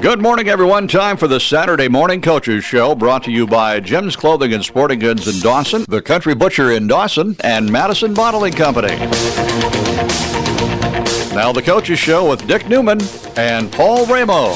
Good morning, everyone. Time for the Saturday Morning Coaches Show, brought to you by Jim's Clothing and Sporting Goods in Dawson, the Country Butcher in Dawson, and Madison Bottling Company. Now the Coaches Show with Dick Newman and Paul Ramo.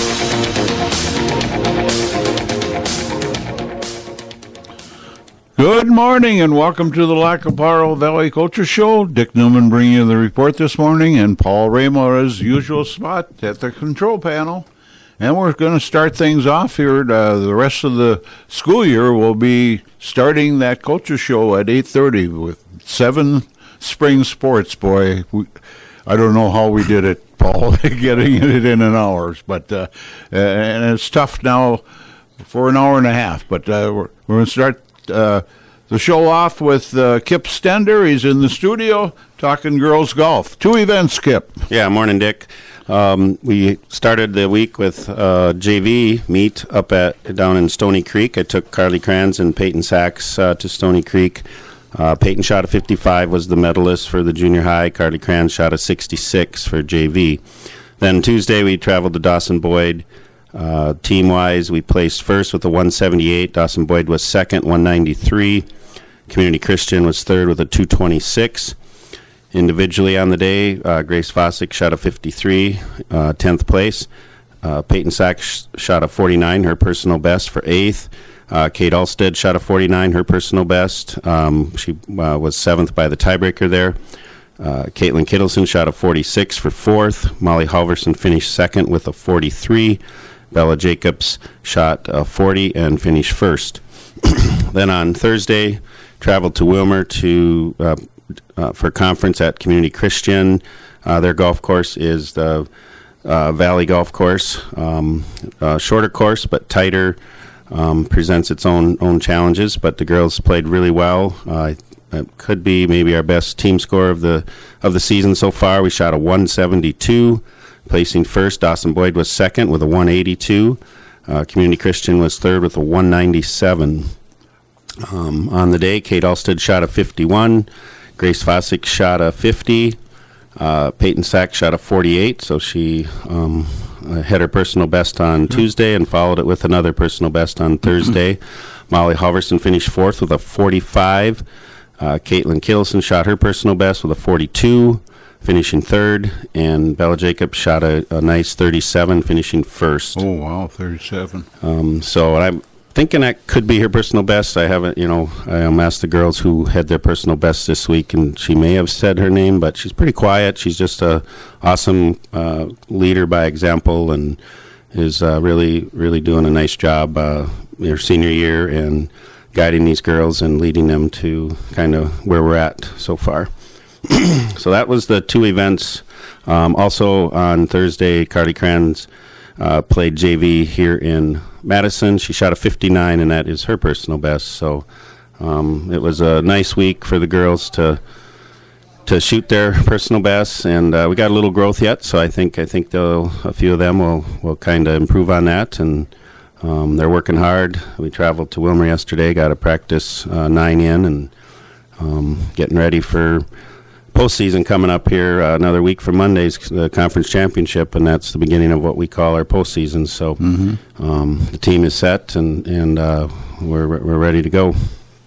Good morning and welcome to the Lacaparo Valley Coaches Show. Dick Newman bringing you the report this morning, and Paul Ramo, as usual, spot at the control panel. And we're going to start things off here. The rest of the school year will be starting that Coaches Show at 8:30 with 7 spring sports. Boy, I don't know how we did it, Paul, getting it in an hour. But and it's tough now for an hour and a half. But we're going to start the show off with Kip Stender. He's in the studio talking girls golf. 2 events, Kip. Yeah, morning, Dick. We started the week with JV meet down in Stony Creek. I took Carly Kranz and Peyton Sachs to Stony Creek. Peyton shot a 55, was the medalist for the junior high. Carly Kranz shot a 66 for JV. Then Tuesday we traveled to Dawson Boyd. Team-wise, we placed first with a 178. Dawson Boyd was second, 193. Community Christian was third with a 226. Individually on the day, Grace Fossick shot a 53, 10th place. Peyton Sachs shot a 49, her personal best, for 8th. Kate Alstead shot a 49, her personal best. She was 7th by the tiebreaker there. Caitlin Kittleson shot a 46 for 4th. Molly Halverson finished 2nd with a 43. Bella Jacobs shot a 40 and finished 1st. Then on Thursday, traveled to Wilmer for conference at Community Christian. Their golf course is the Valley Golf Course. Shorter course, but tighter. Presents its own challenges, but the girls played really well. It could be maybe our best team score of the season so far. We shot a 172, placing first. Dawson Boyd was second with a 182. Community Christian was third with a 197. On the day, Kate Alstead shot a 51. Grace Fossick shot a 50. Peyton Sachs shot a 48, so she had her personal best on Tuesday and followed it with another personal best on Thursday. Molly Halverson finished 4th with a 45. Caitlin Kittleson shot her personal best with a 42, finishing 3rd. And Bella Jacobs shot a nice 37, finishing 1st. Oh, wow, 37. So I'm thinking that could be her personal best. I haven't, I asked the girls who had their personal best this week, and she may have said her name, but she's pretty quiet. She's just a awesome leader by example, and is really, really doing a nice job her senior year and guiding these girls and leading them to kind of where we're at so far. So that was the 2 events. Also on Thursday, Carly Kranz played JV here in Madison. She shot a 59, and that is her personal best. So it was a nice week for the girls to shoot their personal bests, and we got a little growth yet. So I think a few of them will kind of improve on that, and they're working hard. We traveled to Wilmer yesterday, got to practice 9 in, and getting ready for postseason coming up here. Another week from Monday's the conference championship, and that's the beginning of what we call our postseason. So the team is set, and we're ready to go.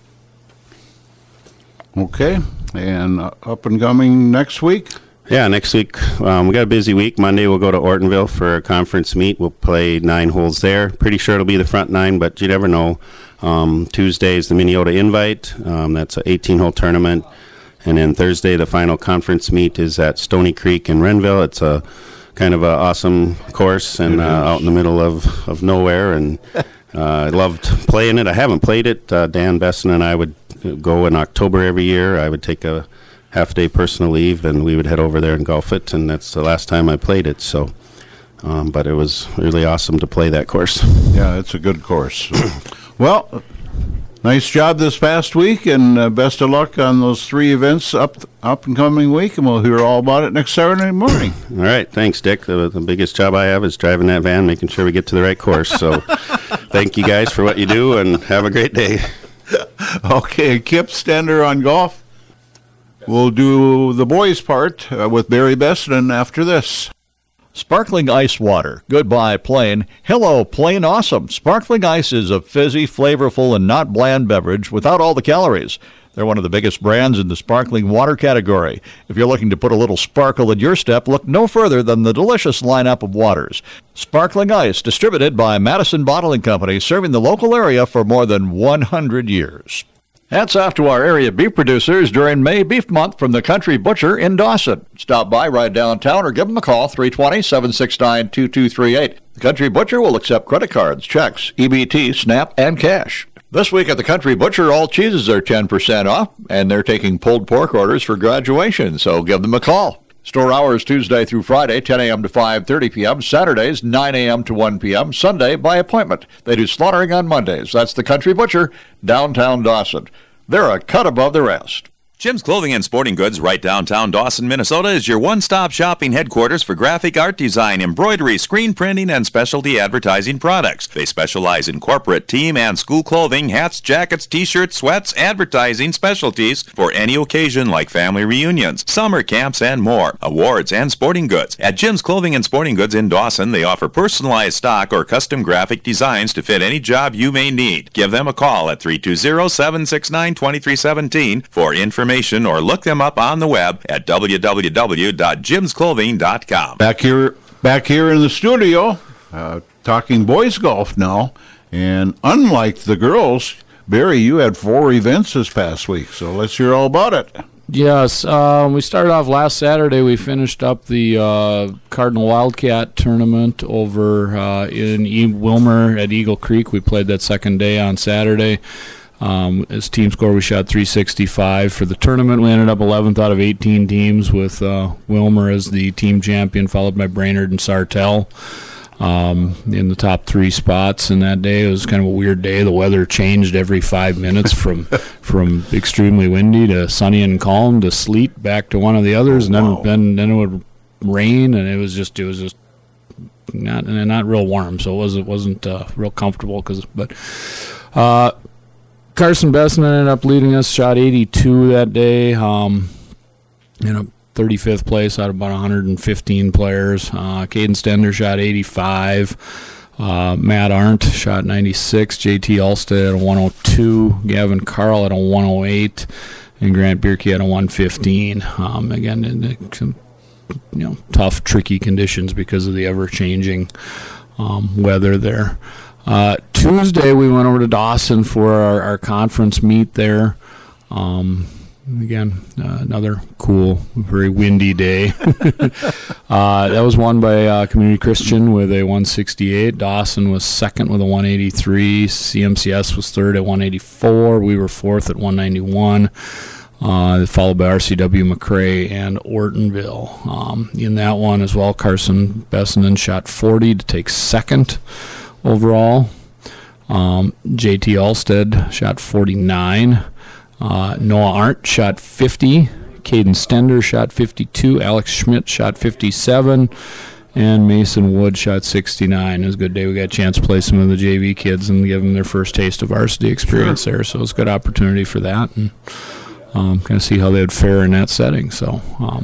Okay, and up and coming next week? Yeah, next week we got a busy week. Monday we'll go to Ortonville for a conference meet. We'll play 9 holes there. Pretty sure it'll be the front 9, but you never know. Tuesday is the Minneota Invite. That's an 18-hole tournament. And then Thursday, the final conference meet is at Stony Creek in Renville. It's a kind of an awesome course and out in the middle of nowhere. And I loved playing it. I haven't played it. Dan Besson and I would go in October every year. I would take a half-day personal leave, and we would head over there and golf it. And that's the last time I played it. So, but it was really awesome to play that course. Yeah, it's a good course. Well, nice job this past week, and best of luck on those 3 events up and coming week, and we'll hear all about it next Saturday morning. All right. Thanks, Dick. The biggest job I have is driving that van, making sure we get to the right course. So thank you guys for what you do, and have a great day. Okay, Kip Stender on golf. We'll do the boys' part with Barry Beston after this. Sparkling ice water. Goodbye, plain. Hello, plain awesome. Sparkling ice is a fizzy, flavorful, and not bland beverage without all the calories. They're one of the biggest brands in the sparkling water category. If you're looking to put a little sparkle in your step, look no further than the delicious lineup of waters. Sparkling Ice, distributed by Madison Bottling Company, serving the local area for more than 100 years. Hats off to our area beef producers during May Beef Month from the Country Butcher in Dawson. Stop by right downtown or give them a call, 320-769-2238. The Country Butcher will accept credit cards, checks, EBT, SNAP, and cash. This week at the Country Butcher, all cheeses are 10% off, and they're taking pulled pork orders for graduation, so give them a call. Store hours Tuesday through Friday, 10 a.m. to 5:30 p.m., Saturdays, 9 a.m. to 1 p.m., Sunday by appointment. They do slaughtering on Mondays. That's the Country Butcher, downtown Dawson. They're a cut above the rest. Jim's Clothing and Sporting Goods, right downtown Dawson, Minnesota, is your one-stop shopping headquarters for graphic art design, embroidery, screen printing, and specialty advertising products. They specialize in corporate, team, and school clothing, hats, jackets, t-shirts, sweats, advertising specialties for any occasion like family reunions, summer camps, and more. Awards and sporting goods. At Jim's Clothing and Sporting Goods in Dawson, they offer personalized stock or custom graphic designs to fit any job you may need. Give them a call at 320-769-2317 for information or look them up on the web at www.jimsclothing.com. Back here in the studio, talking boys golf now, and unlike the girls, Barry, you had 4 events this past week, so let's hear all about it. Yes, we started off last Saturday. We finished up the Cardinal Wildcat tournament over in Wilmer at Eagle Creek. We played that second day on Saturday. As team score, we shot 365. For the tournament, we ended up 11th out of 18 teams with Wilmer as the team champion, followed by Brainerd and Sartell in the top 3 spots. And that day, it was kind of a weird day. The weather changed every 5 minutes from extremely windy to sunny and calm to sleet back to one of the others. And then it would rain, and it was just not real warm. So it wasn't real comfortable. Carson Besson ended up leading us, shot 82 that day, in a 35th place out of about 115 players. Caden Stender shot 85. Matt Arndt shot 96. JT Alstead at a 102. Gavin Carl at a 108. And Grant Bierke at a 115. Again, in some tough, tricky conditions because of the ever-changing weather there. Tuesday, we went over to Dawson for our conference meet there. Again, another cool, very windy day. That was won by Community Christian with a 168. Dawson was second with a 183. CMCS was third at 184. We were fourth at 191. Followed by RCW McRae and Ortonville. In that one as well, Carson Bessenden shot 40 to take second overall. JT Alstead shot 49. Noah Arndt shot 50. Caden Stender shot 52. Alex Schmidt shot 57. And Mason Wood shot 69. It was a good day. We got a chance to play some of the JV kids and give them their first taste of varsity experience there. So it was a good opportunity for that. And kind of see how they would fare in that setting. So,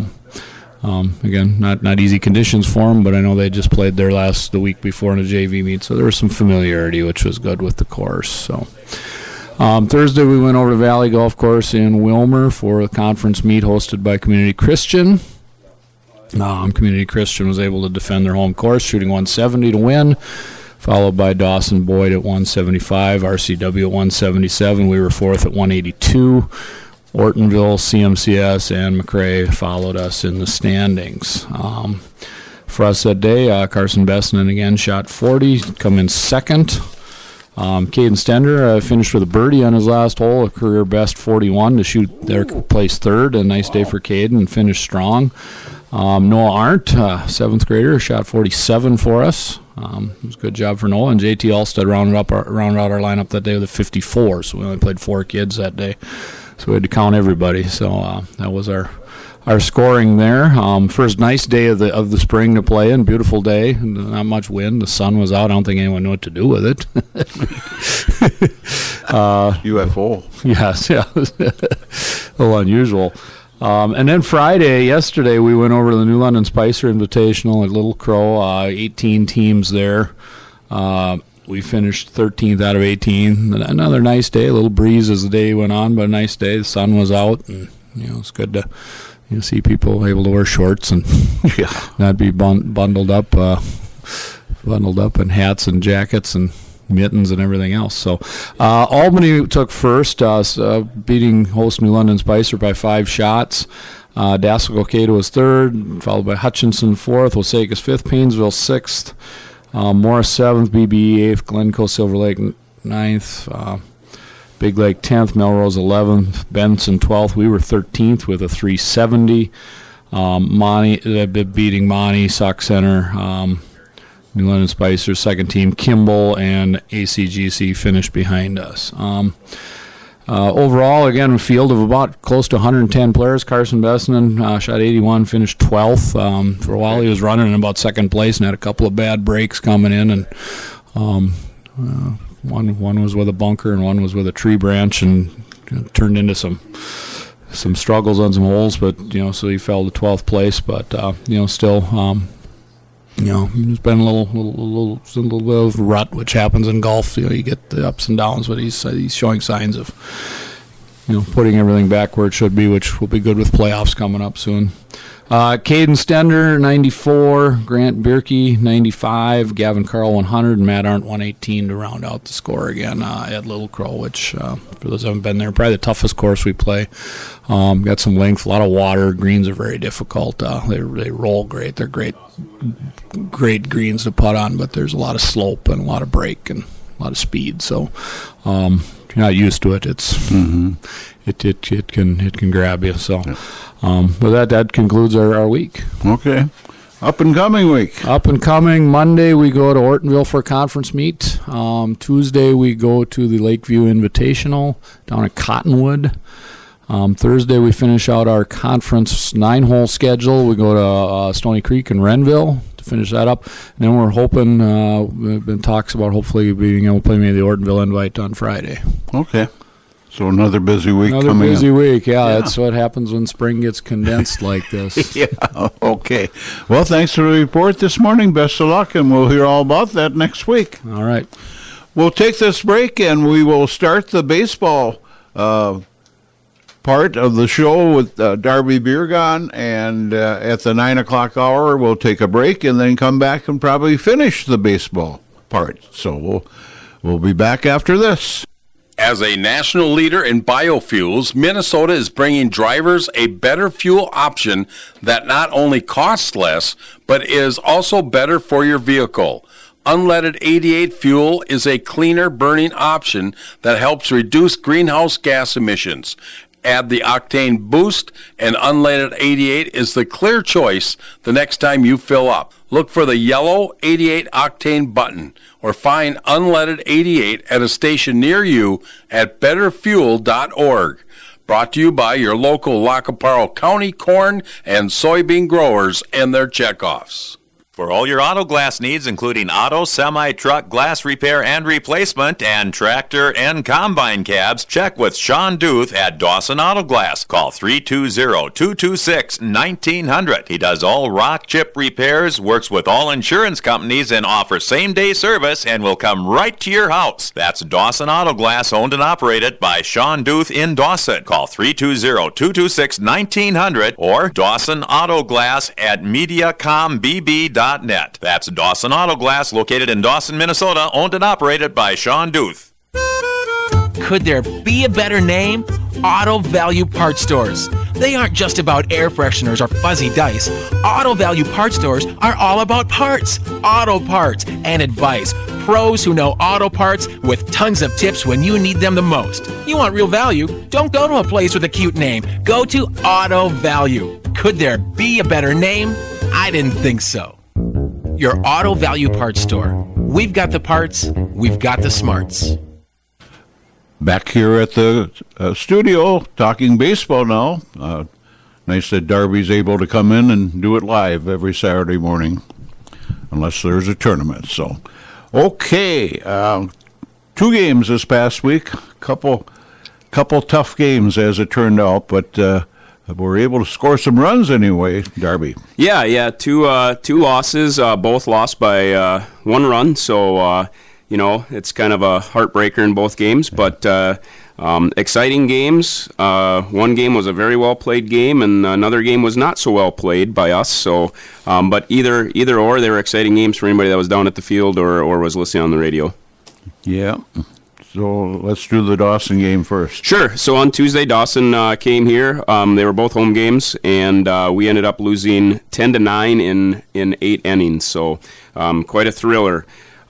again, not easy conditions for them, but I know they just played there the week before in a JV meet, so there was some familiarity, which was good with the course. So, Thursday we went over to Valley Golf Course in Wilmer for a conference meet hosted by Community Christian. Community Christian was able to defend their home course, shooting 170 to win, followed by Dawson Boyd at 175, RCW at 177. We were fourth at 182. Ortonville, CMCS, and McRae followed us in the standings. For us that day, Carson Bessenden again shot 40, come in second. Caden Stender finished with a birdie on his last hole, a career best 41 to shoot their place third. A nice day for Caden and finished strong. Noah Arndt, 7th grader, shot 47 for us. It was a good job for Noah. And JT Alstead rounded out our lineup that day with a 54, so we only played 4 kids that day. So we had to count everybody. So that was our scoring there. First nice day of the spring to play in. Beautiful day. Not much wind. The sun was out. I don't think anyone knew what to do with it. UFO. Yes, yeah. A little unusual. And then yesterday, we went over to the New London Spicer Invitational at Little Crow, 18 teams there. We finished 13th out of 18. Another nice day, a little breeze as the day went on, but a nice day. The sun was out, and it's good to see people able to wear shorts and not be bundled up in hats and jackets and mittens and everything else. So Albany took first, beating host New London Spicer by 5 shots. Dassel-Cokato was third, followed by Hutchinson fourth, Wasakus fifth, Painesville sixth, Morris seventh, BBE eighth, Glencoe Silver Lake ninth, Big Lake 10th, Melrose 11th, Benson 12th. We were 13th with a 370. Beating Monty, Sauk Center, New London Spicer, second team, Kimball, and ACGC finished behind us. Overall, again, a field of about close to 110 players. Carson Bessinen shot 81, finished 12th. For a while, he was running in about second place and had a couple of bad breaks coming in. And one was with a bunker and one was with a tree branch, and turned into some struggles on some holes. But so he fell to 12th place. But still. There's been a little bit of rut, which happens in golf. You get the ups and downs, but he's showing signs of, putting everything back where it should be, which will be good with playoffs coming up soon. Caden Stender, 94, Grant Bierke, 95, Gavin Carl, 100, and Matt Arndt, 118 to round out the score again at Little Crow, which, for those who haven't been there, probably the toughest course we play. Got some length, a lot of water. Greens are very difficult. They roll great. They're great greens to putt on, but there's a lot of slope and a lot of break and a lot of speed. So if you're not used to it, it's it can grab you. So, but that concludes our week. Okay. Up and coming week. Up and coming. Monday we go to Ortonville for a conference meet. Tuesday we go to the Lakeview Invitational down at Cottonwood. Thursday we finish out our conference 9-hole schedule. We go to Stony Creek and Renville to finish that up. And then we're hoping, we've been talks about hopefully being able to play maybe the Ortonville Invite on Friday. Okay. So another busy week coming up. Another busy week, yeah. That's what happens when spring gets condensed like this. Yeah, okay. Well, thanks for the report this morning. Best of luck, and we'll hear all about that next week. All right. We'll take this break, and we will start the baseball part of the show with Darby Biergon, and at the 9 o'clock hour, we'll take a break and then come back and probably finish the baseball part. So we'll be back after this. As a national leader in biofuels, Minnesota is bringing drivers a better fuel option that not only costs less, but is also better for your vehicle. Unleaded 88 fuel is a cleaner burning option that helps reduce greenhouse gas emissions. Add the Octane Boost, and Unleaded 88 is the clear choice the next time you fill up. Look for the yellow 88 Octane button or find Unleaded 88 at a station near you at betterfuel.org. Brought to you by your local Lacaparo County corn and soybean growers and their checkoffs. For all your auto glass needs, including auto, semi-truck, glass repair and replacement, and tractor and combine cabs, check with Sean Duth at Dawson Auto Glass. Call 320-226-1900. He does all rock chip repairs, works with all insurance companies, and offers same-day service and will come right to your house. That's Dawson Auto Glass, owned and operated by Sean Duth in Dawson. Call 320-226-1900 or Dawson Auto Glass at MediacomBB.net. That's Dawson Auto Glass, located in Dawson, Minnesota, owned and operated by Sean Duth. Could there be a better name? Auto Value Parts Stores. They aren't just about air fresheners or fuzzy dice. Auto Value Parts Stores are all about parts, auto parts, and advice. Pros who know auto parts with tons of tips when you need them the most. You want real value? Don't go to a place with a cute name. Go to Auto Value. Could there be a better name? I didn't think so. Your Auto Value Parts Store. We've got the parts, we've got the smarts. Back here at the studio, talking baseball now. Nice that Darby's able to come in and do it live every Saturday morning, unless there's a tournament. So, okay, 2 games this past week. Couple tough games as it turned out, but were able to score some runs anyway, Darby. Yeah, two losses, both lost by 1 run. So it's kind of a heartbreaker in both games, but exciting games. One game was a very well played game, and another game was not so well played by us. So, but either or, they were exciting games for anybody that was down at the field or was listening on the radio. Yeah. So let's do the Dawson game first. Sure. So on Tuesday, Dawson came here. They were both home games, and we ended up losing 10-9 in 8 innings. So quite a thriller.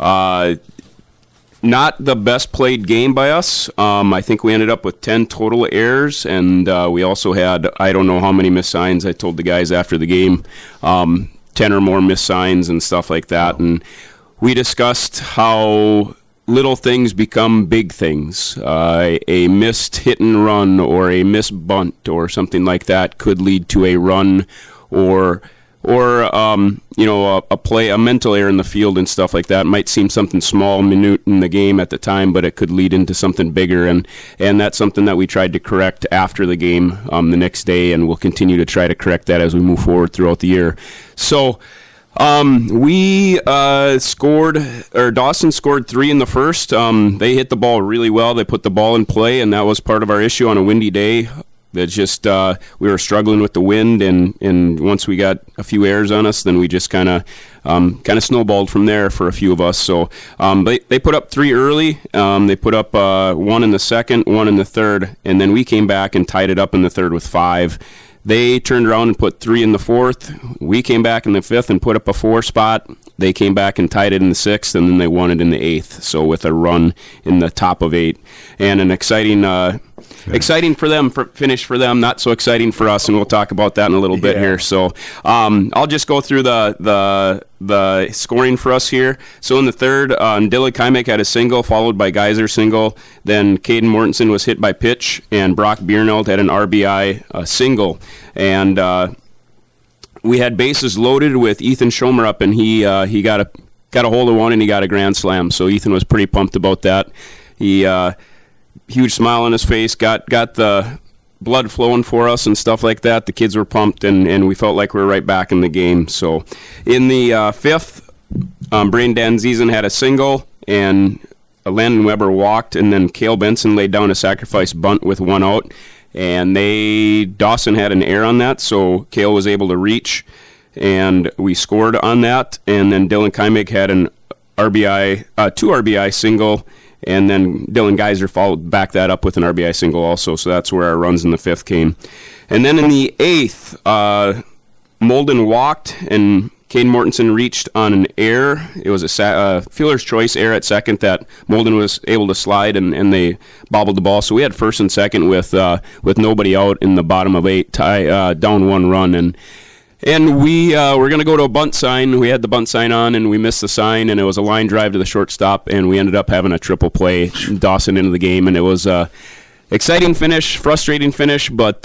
Not the best played game by us. I think we ended up with 10 total errors, and we also had, I don't know how many missed signs. I told the guys after the game, 10 or more missed signs and stuff like that. And we discussed how little things become big things. A missed hit and run or a missed bunt or something like that could lead to a run or a mental error in the field and stuff like that. It might seem something small, minute in the game at the time, but it could lead into something bigger, and that's something that we tried to correct after the game the next day, and we'll continue to try to correct that as we move forward throughout the year. So we Dawson scored 3 in the first. They hit the ball really well. They put the ball in play, and that was part of our issue on a windy day. That just we were struggling with the wind, and once we got a few errors on us, then we just kind of snowballed from there for a few of us. So they put up 3 early. They put up 1 in the second, 1 in the third, and then we came back and tied it up in the third with 5. They turned around and put 3 in the fourth. We came back in the fifth and put up a 4 spot. They came back and tied it in the sixth, and then they won it in the eighth. So with a run in the top of 8, and an exciting for them, finish for them. Not so exciting for us, and we'll talk about that in a little bit here. So I'll just go through the scoring for us here. So in the third, Dylan Kymik had a single, followed by Geyser single. Then Caden Mortensen was hit by pitch, and Brock Bierneld had an RBI single. And we had bases loaded with Ethan Schomer up, and he got a hold of one, and he got a grand slam. So Ethan was pretty pumped about that. He huge smile on his face, got the blood flowing for us and stuff like that. The kids were pumped, and we felt like we were right back in the game. So in the fifth, Braden Danzizen had a single, and Landon Weber walked, and then Cale Benson laid down a sacrifice bunt with 1 out. And Dawson had an error on that, so Cale was able to reach, and we scored on that. And then Dylan Kymik had an RBI, 2 RBI single, and then Dylan Geyser followed back that up with an RBI single also. So that's where our runs in the fifth came. And then in the eighth, Molden walked, and Caden Mortensen reached on an error. It was a fielder's choice error at second that Molden was able to slide, and they bobbled the ball. So we had first and second with nobody out in the bottom of 8, down 1 run. And we were going to go to a bunt sign. We had the bunt sign on, and we missed the sign, and it was a line drive to the shortstop, and we ended up having a triple play, Dawson into the game, and it was a exciting finish, frustrating finish, but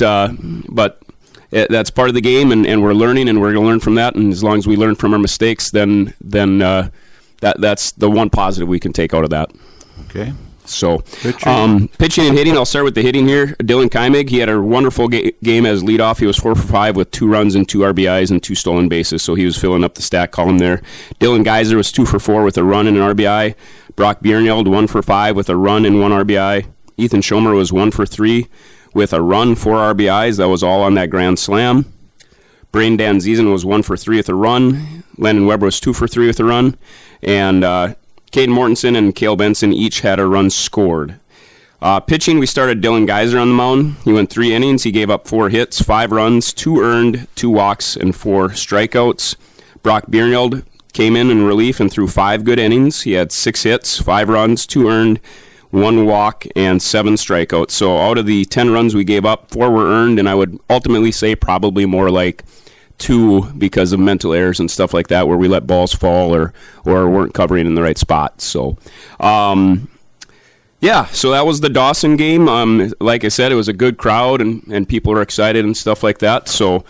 that's part of the game, and we're learning, and we're going to learn from that. And as long as we learn from our mistakes, then that's the one positive we can take out of that. Okay. So pitching and hitting, I'll start with the hitting here. Dylan Kymig, he had a wonderful game as leadoff. He was 4 for 5 with 2 runs and 2 RBIs and 2 stolen bases, so he was filling up the stat column there. Dylan Geyser was 2 for 4 with a run and an RBI. Brock Bierneld 1 for 5 with a run and 1 RBI. Ethan Schomer was 1 for 3 with a run, 4 RBIs. That was all on that grand slam. Braden Danzizen was 1 for 3 with a run. Landon Weber was 2 for 3 with a run. And Caden Mortensen and Cale Benson each had a run scored. Pitching, we started Dylan Geyser on the mound. He went 3 innings. He gave up 4 hits, 5 runs, 2 earned, 2 walks, and 4 strikeouts. Brock Bierneld came in relief and threw 5 good innings. He had 6 hits, 5 runs, 2 earned, 1 walk, and 7 strikeouts. So out of the 10 runs we gave up, 4 were earned, and I would ultimately say probably more like 2 because of mental errors and stuff like that, where we let balls fall or weren't covering in the right spot. So, so that was the Dawson game. Like I said, it was a good crowd, and people were excited and stuff like that. So,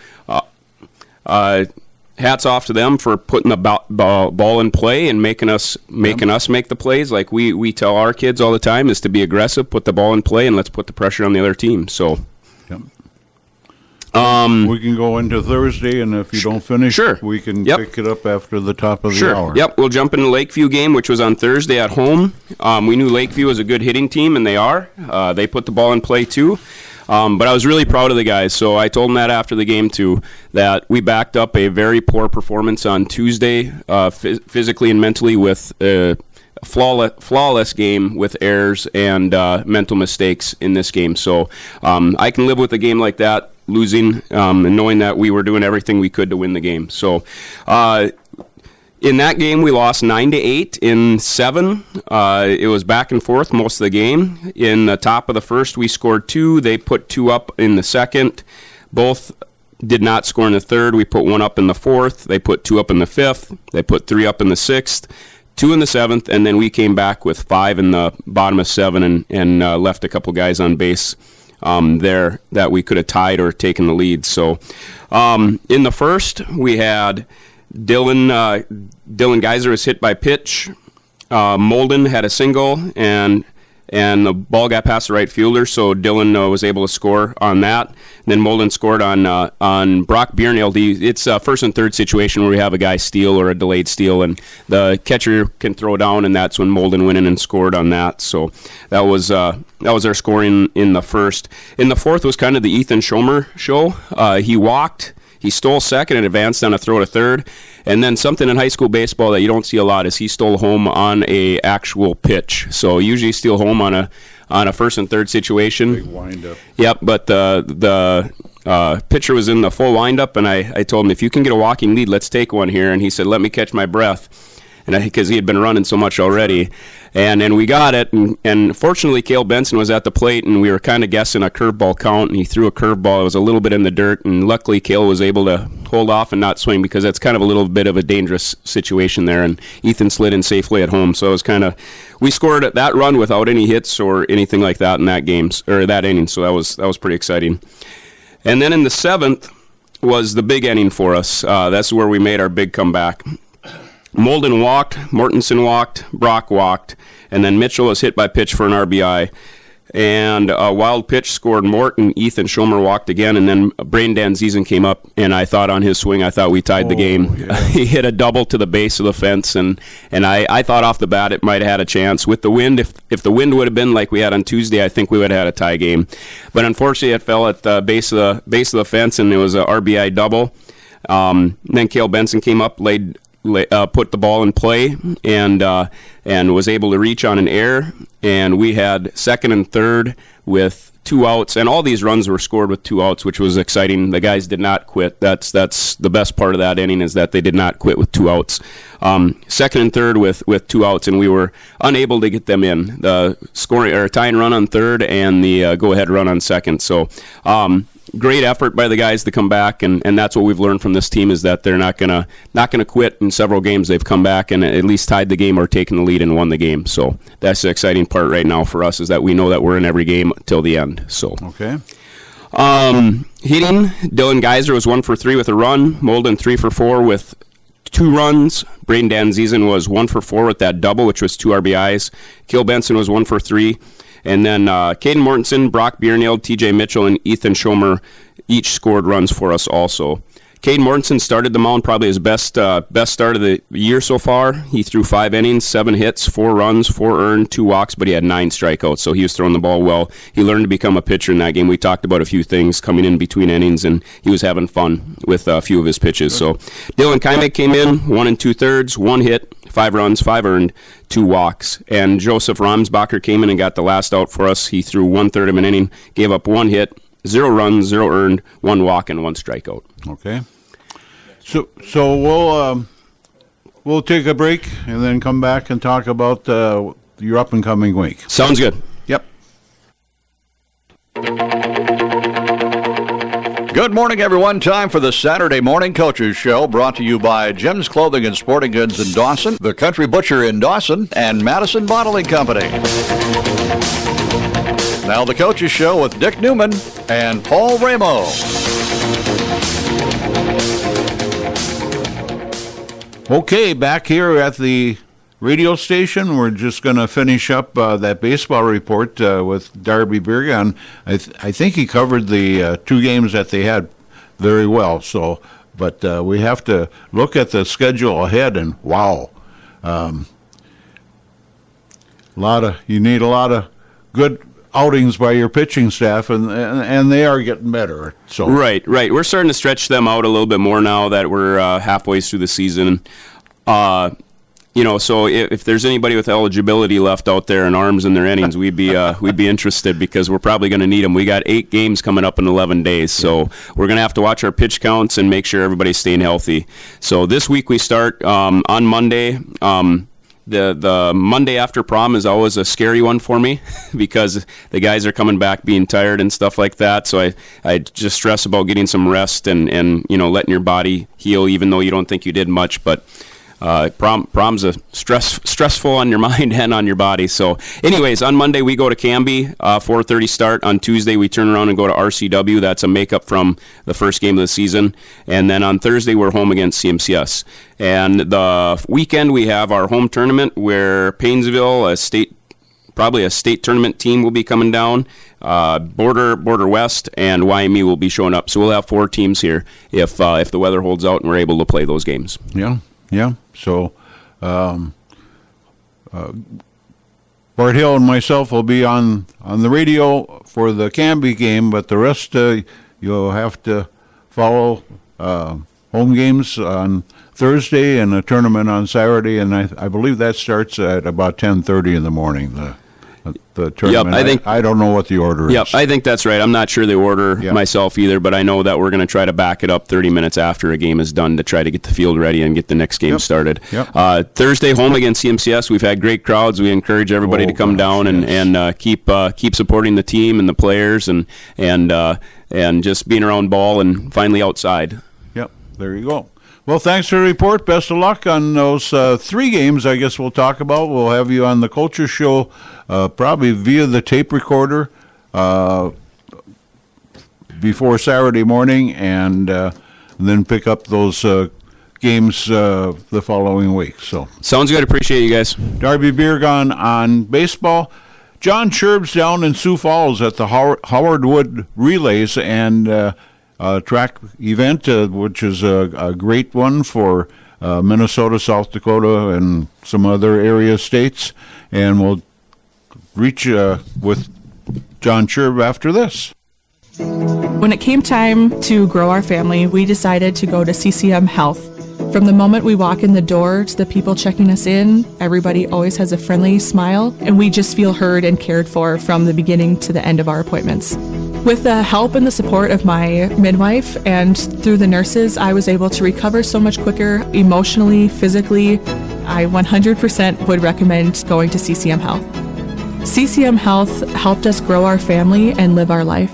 hats off to them for putting the ball in play and making us make the plays. Like we tell our kids all the time, is to be aggressive, put the ball in play, and let's put the pressure on the other team. So, We can go into Thursday, and if you don't finish, Sure. we can Yep. pick it up after the top of Sure. the hour. Yep. We'll jump into the Lakeview game, which was on Thursday at home. We knew Lakeview was a good hitting team, and they are. They put the ball in play too. But I was really proud of the guys, so I told them that after the game too, that we backed up a very poor performance on Tuesday, physically and mentally, with a flawless game with errors and mental mistakes in this game. So I can live with a game like that, losing, and knowing that we were doing everything we could to win the game. So in that game, we lost 9-8 in 7. It was back and forth most of the game. In the top of the first, we scored 2. They put 2 up in the second. Both did not score in the third. We put 1 up in the fourth. They put 2 up in the fifth. They put 3 up in the sixth, 2 in the seventh, and then we came back with 5 in the bottom of 7 and left a couple guys on base there that we could have tied or taken the lead. So in the first, we had Dylan Geyser was hit by pitch. Molden had a single, and the ball got past the right fielder, so Dylan was able to score on that. And then Molden scored on Brock Bierneld. It's a first and third situation where we have a guy steal or a delayed steal, and the catcher can throw down, and that's when Molden went in and scored on that. So that was our scoring in the first. In the fourth was kind of the Ethan Schomer show. He walked. He stole second and advanced on a throw to third. And then something in high school baseball that you don't see a lot is he stole home on a actual pitch. So usually steal home on a first and third situation. Big wind-up. Yep, but the pitcher was in the full wind-up, and I told him, if you can get a walking lead, let's take one here. And he said, let me catch my breath, and because he had been running so much already. And we got it, and fortunately, Cale Benson was at the plate, and we were kind of guessing a curveball count, and he threw a curveball. It was a little bit in the dirt, and luckily, Cale was able to hold off and not swing, because that's kind of a little bit of a dangerous situation there, and Ethan slid in safely at home. So it was kind of, we scored that run without any hits or anything like that in that game, or that inning, so that was pretty exciting. And then in the seventh was the big inning for us. That's where we made our big comeback. Molden walked, Mortensen walked, Brock walked, and then Mitchell was hit by pitch for an RBI. And a wild pitch scored Morton. Ethan Schomer walked again, and then Braden Danzizen came up, and I thought on his swing, I thought we tied the game. Yeah. He hit a double to the base of the fence, and I thought off the bat it might have had a chance. With the wind, if the wind would have been like we had on Tuesday, I think we would have had a tie game. But unfortunately, it fell at the base of the fence, and it was a RBI double. Then Cale Benson came up, put the ball in play, and was able to reach on an error. And we had second and third with 2 outs, and all these runs were scored with 2 outs, which was exciting. The guys did not quit. That's the best part of that inning, is that they did not quit with 2 outs. Second and third with 2 outs, and we were unable to get them in. The scoring or tying run on third and the go-ahead run on second. So great effort by the guys to come back, and that's what we've learned from this team, is that they're not gonna quit. In several games they've come back and at least tied the game or taken the lead and won the game. So that's the exciting part right now for us, is that we know that we're in every game till the end. So Okay. hitting, Dylan Geyser was 1 for 3 with a run. Molden 3 for 4 with 2 runs. Braden Danzizen was 1 for 4 with that double, which was 2 RBIs. Cale Benson was 1 for 3. And then Caden Mortensen, Brock Bierneld, TJ Mitchell, and Ethan Schomer each scored runs for us also. Caden Mortensen started the mound, probably his best start of the year so far. He threw 5 innings, 7 hits, 4 runs, 4 earned, 2 walks, but he had 9 strikeouts, so he was throwing the ball well. He learned to become a pitcher in that game. We talked about a few things coming in between innings, and he was having fun with a few of his pitches. So Dylan Keimek came in, 1 2/3, 1 hit, 5 runs, 5 earned, 2 walks. And Joseph Ramsbacher came in and got the last out for us. He threw 1/3 of an inning, gave up 1 hit, 0 runs, 0 earned, 1 walk, and 1 strikeout. Okay. So we'll take a break and then come back and talk about your up and coming week. Sounds good. Yep. Good morning, everyone. Time for the Saturday Morning Coaches Show, brought to you by Jim's Clothing and Sporting Goods in Dawson, the Country Butcher in Dawson, and Madison Bottling Company. Now the Coaches Show with Dick Newman and Paul Ramo. Okay, back here at the radio station, we're just going to finish up that baseball report with Darby Birgon. I think he covered the 2 games that they had very well. So, but we have to look at the schedule ahead, and wow, you need a lot of good outings by your pitching staff, and they are getting better. So right. We're starting to stretch them out a little bit more now that we're halfway through the season. So if there's anybody with eligibility left out there in arms and their innings, we'd be interested, because we're probably going to need them. We got 8 games coming up in 11 days, so we're going to have to watch our pitch counts and make sure everybody's staying healthy. So this week we start on Monday. The Monday after prom is always a scary one for me because the guys are coming back being tired and stuff like that. So I just stress about getting some rest and letting your body heal, even though you don't think you did much. But prom's a stressful on your mind and on your body. So anyways, on Monday we go to Canby, 4:30 start. On Tuesday we turn around and go to RCW. That's a makeup from the first game of the season. And then on Thursday we're home against CMCS. And the weekend we have our home tournament where Paynesville, probably a state tournament team, will be coming down. Border West and YME will be showing up. So we'll have 4 teams here if the weather holds out and we're able to play those games. Yeah. So, Bart Hill and myself will be on the radio for the Canby game, but the rest you'll have to follow home games on Thursday and a tournament on Saturday, and I believe that starts at about 10:30 in the morning. The tournament. Yep, I don't know what the order is. Yep, I think that's right. I'm not sure the order myself either, but I know that we're going to try to back it up 30 minutes after a game is done to try to get the field ready and get the next game started. Yep. Thursday, home against CMCS. We've had great crowds. We encourage everybody to come down and keep supporting the team and the players and just being around ball and finally outside. Yep, there you go. Well, thanks for the report. Best of luck on those 3 games I guess we'll talk about. We'll have you on the Culture Show probably via the tape recorder before Saturday morning, and then pick up those games the following week. So sounds good. Appreciate you guys. Darby Biergon on baseball. John Sherb's down in Sioux Falls at the Howard Wood Relays and track event, which is a great one for Minnesota, South Dakota, and some other area states. And we'll reach with John Sherb after this. When it came time to grow our family, we decided to go to CCM Health. From the moment we walk in the door to the people checking us in, everybody always has a friendly smile, and we just feel heard and cared for from the beginning to the end of our appointments. With the help and the support of my midwife and through the nurses, I was able to recover so much quicker, emotionally, physically. I 100% would recommend going to CCM Health. CCM Health helped us grow our family and live our life.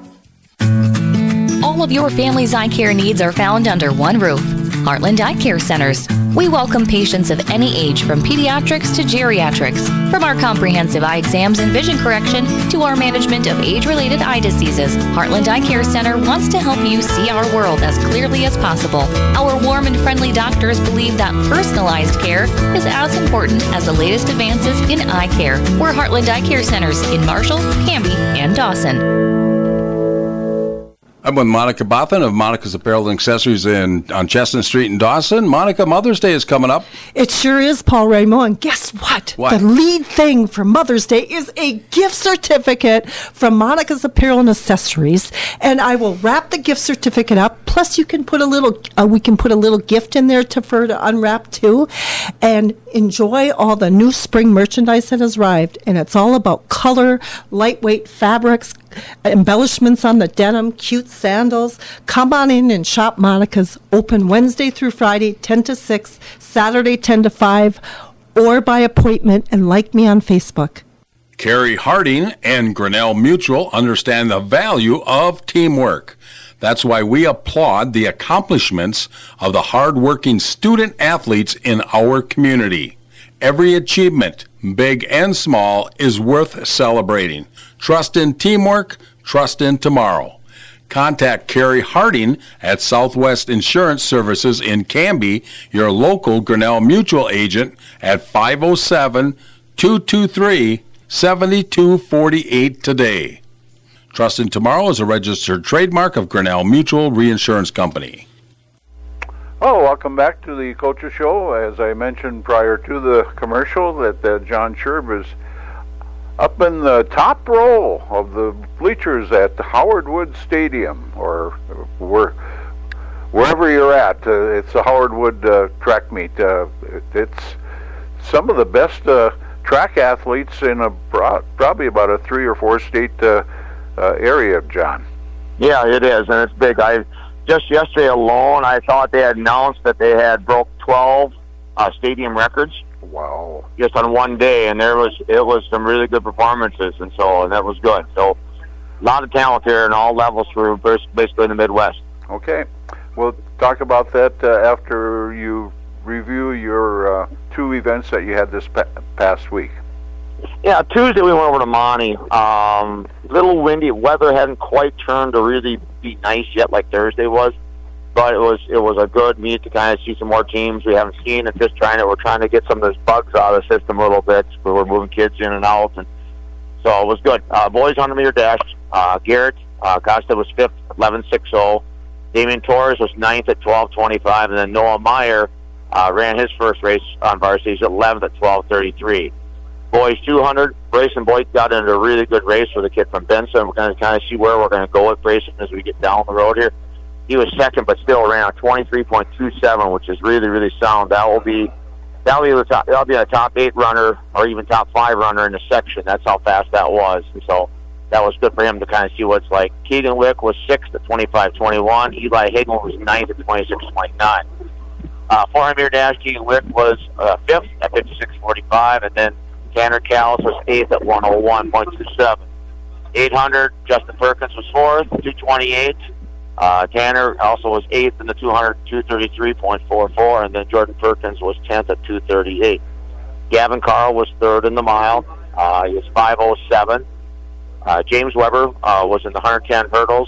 All of your family's eye care needs are found under one roof. Heartland Eye Care Centers. We welcome patients of any age, from pediatrics to geriatrics. From our comprehensive eye exams and vision correction to our management of age-related eye diseases, Heartland Eye Care Center wants to help you see our world as clearly as possible. Our warm and friendly doctors believe that personalized care is as important as the latest advances in eye care. We're Heartland Eye Care Centers in Marshall, Canby, and Dawson. I'm with Monica Bothan of Monica's Apparel and Accessories on Chestnut Street in Dawson. Monica, Mother's Day is coming up. It sure is, Paul Raymond. And guess what? What? The lead thing for Mother's Day is a gift certificate from Monica's Apparel and Accessories. And I will wrap the gift certificate up. Plus, you can put a little, we can put a little gift in there for her to unwrap too, and enjoy all the new spring merchandise that has arrived. And it's all about color, lightweight fabrics, embellishments on the denim, cute sandals. Come on in and shop Monica's. Open Wednesday through Friday, 10 to 6, Saturday, 10 to 5, or by appointment, and like me on Facebook. Carrie Harding and Grinnell Mutual understand the value of teamwork. That's why we applaud the accomplishments of the hard-working student athletes in our community. Every achievement, big and small, is worth celebrating. Trust in teamwork, trust in tomorrow. Contact Carrie Harding at Southwest Insurance Services in Canby, your local Grinnell Mutual agent, at 507-223-7248 today. Trusting Tomorrow is a registered trademark of Grinnell Mutual Reinsurance Company. Oh, welcome back to the Coaches Show. As I mentioned prior to the commercial, that John Scherb is up in the top row of the bleachers at Howard Wood Stadium, or wherever you're at. It's the Howard Wood track meet. It's some of the best track athletes in probably about a 3 or 4 state area, John. Yeah, it is, and it's big. Just yesterday alone, I thought they had announced that they had broke 12 stadium records. Wow! Just on one day, and it was some really good performances, and that was good. So, a lot of talent here in all levels for basically in the Midwest. Okay, we'll talk about that after you review your 2 events that you had this past week. Yeah, Tuesday we went over to Monty. Little windy. Weather hadn't quite turned to really be nice yet like Thursday was, but it was a good meet to kind of see some more teams we haven't seen, and we're trying to get some of those bugs out of the system a little bit. We're moving kids in and out, and so it was good. Boys 100-meter dash. Garrett Costa was 5th, 11.60. Damian Torres was 9th at 12.25, and then Noah Meyer ran his first race on varsity. He's 11th at 12.33. Boys 200, Brayson Boyd got into a really good race with a kid from Benson. We're going to kind of see where we're going to go with Brayson as we get down the road here. He was 2nd, but still ran a 23.27, which is really, really sound. That'll be a top 8 runner or even top 5 runner in the section. That's how fast that was. And so that was good for him to kind of see what it's like. Keegan Wick was 6th at 25.21. Eli Hagelin was 9th at 26.29. 400-meter dash, Keegan Wick was 5th at 56.45, and then Tanner Callis was 8th at 101.27. 800, Justin Perkins was 4th, 228. Tanner also was 8th in the 200, 233.44, and then Jordan Perkins was 10th at 238. Gavin Carl was 3rd in the mile. He was 5:07. James Weber was in the 110 hurdles,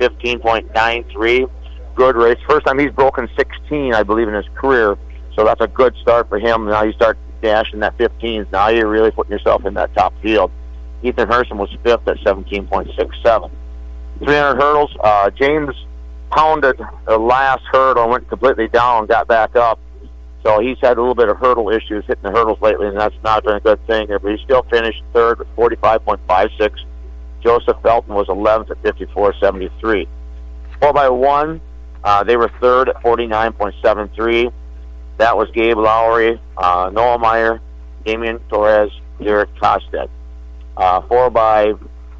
15.93. Good race. First time he's broken 16, I believe, in his career. So that's a good start for him. Now you start dashing that 15s. Now you're really putting yourself in that top field. Ethan Herson was 5th at 17.67. 300 hurdles. James pounded the last hurdle and went completely down, got back up. So he's had a little bit of hurdle issues hitting the hurdles lately, and that's not been a good thing. But he still finished 3rd with 45.56. Joseph Felton was 11th at 54.73. 4x1, they were 3rd at 49.73. That was Gabe Lowry, Noah Meyer, Damian Torres, Derek Kosted. 4x4,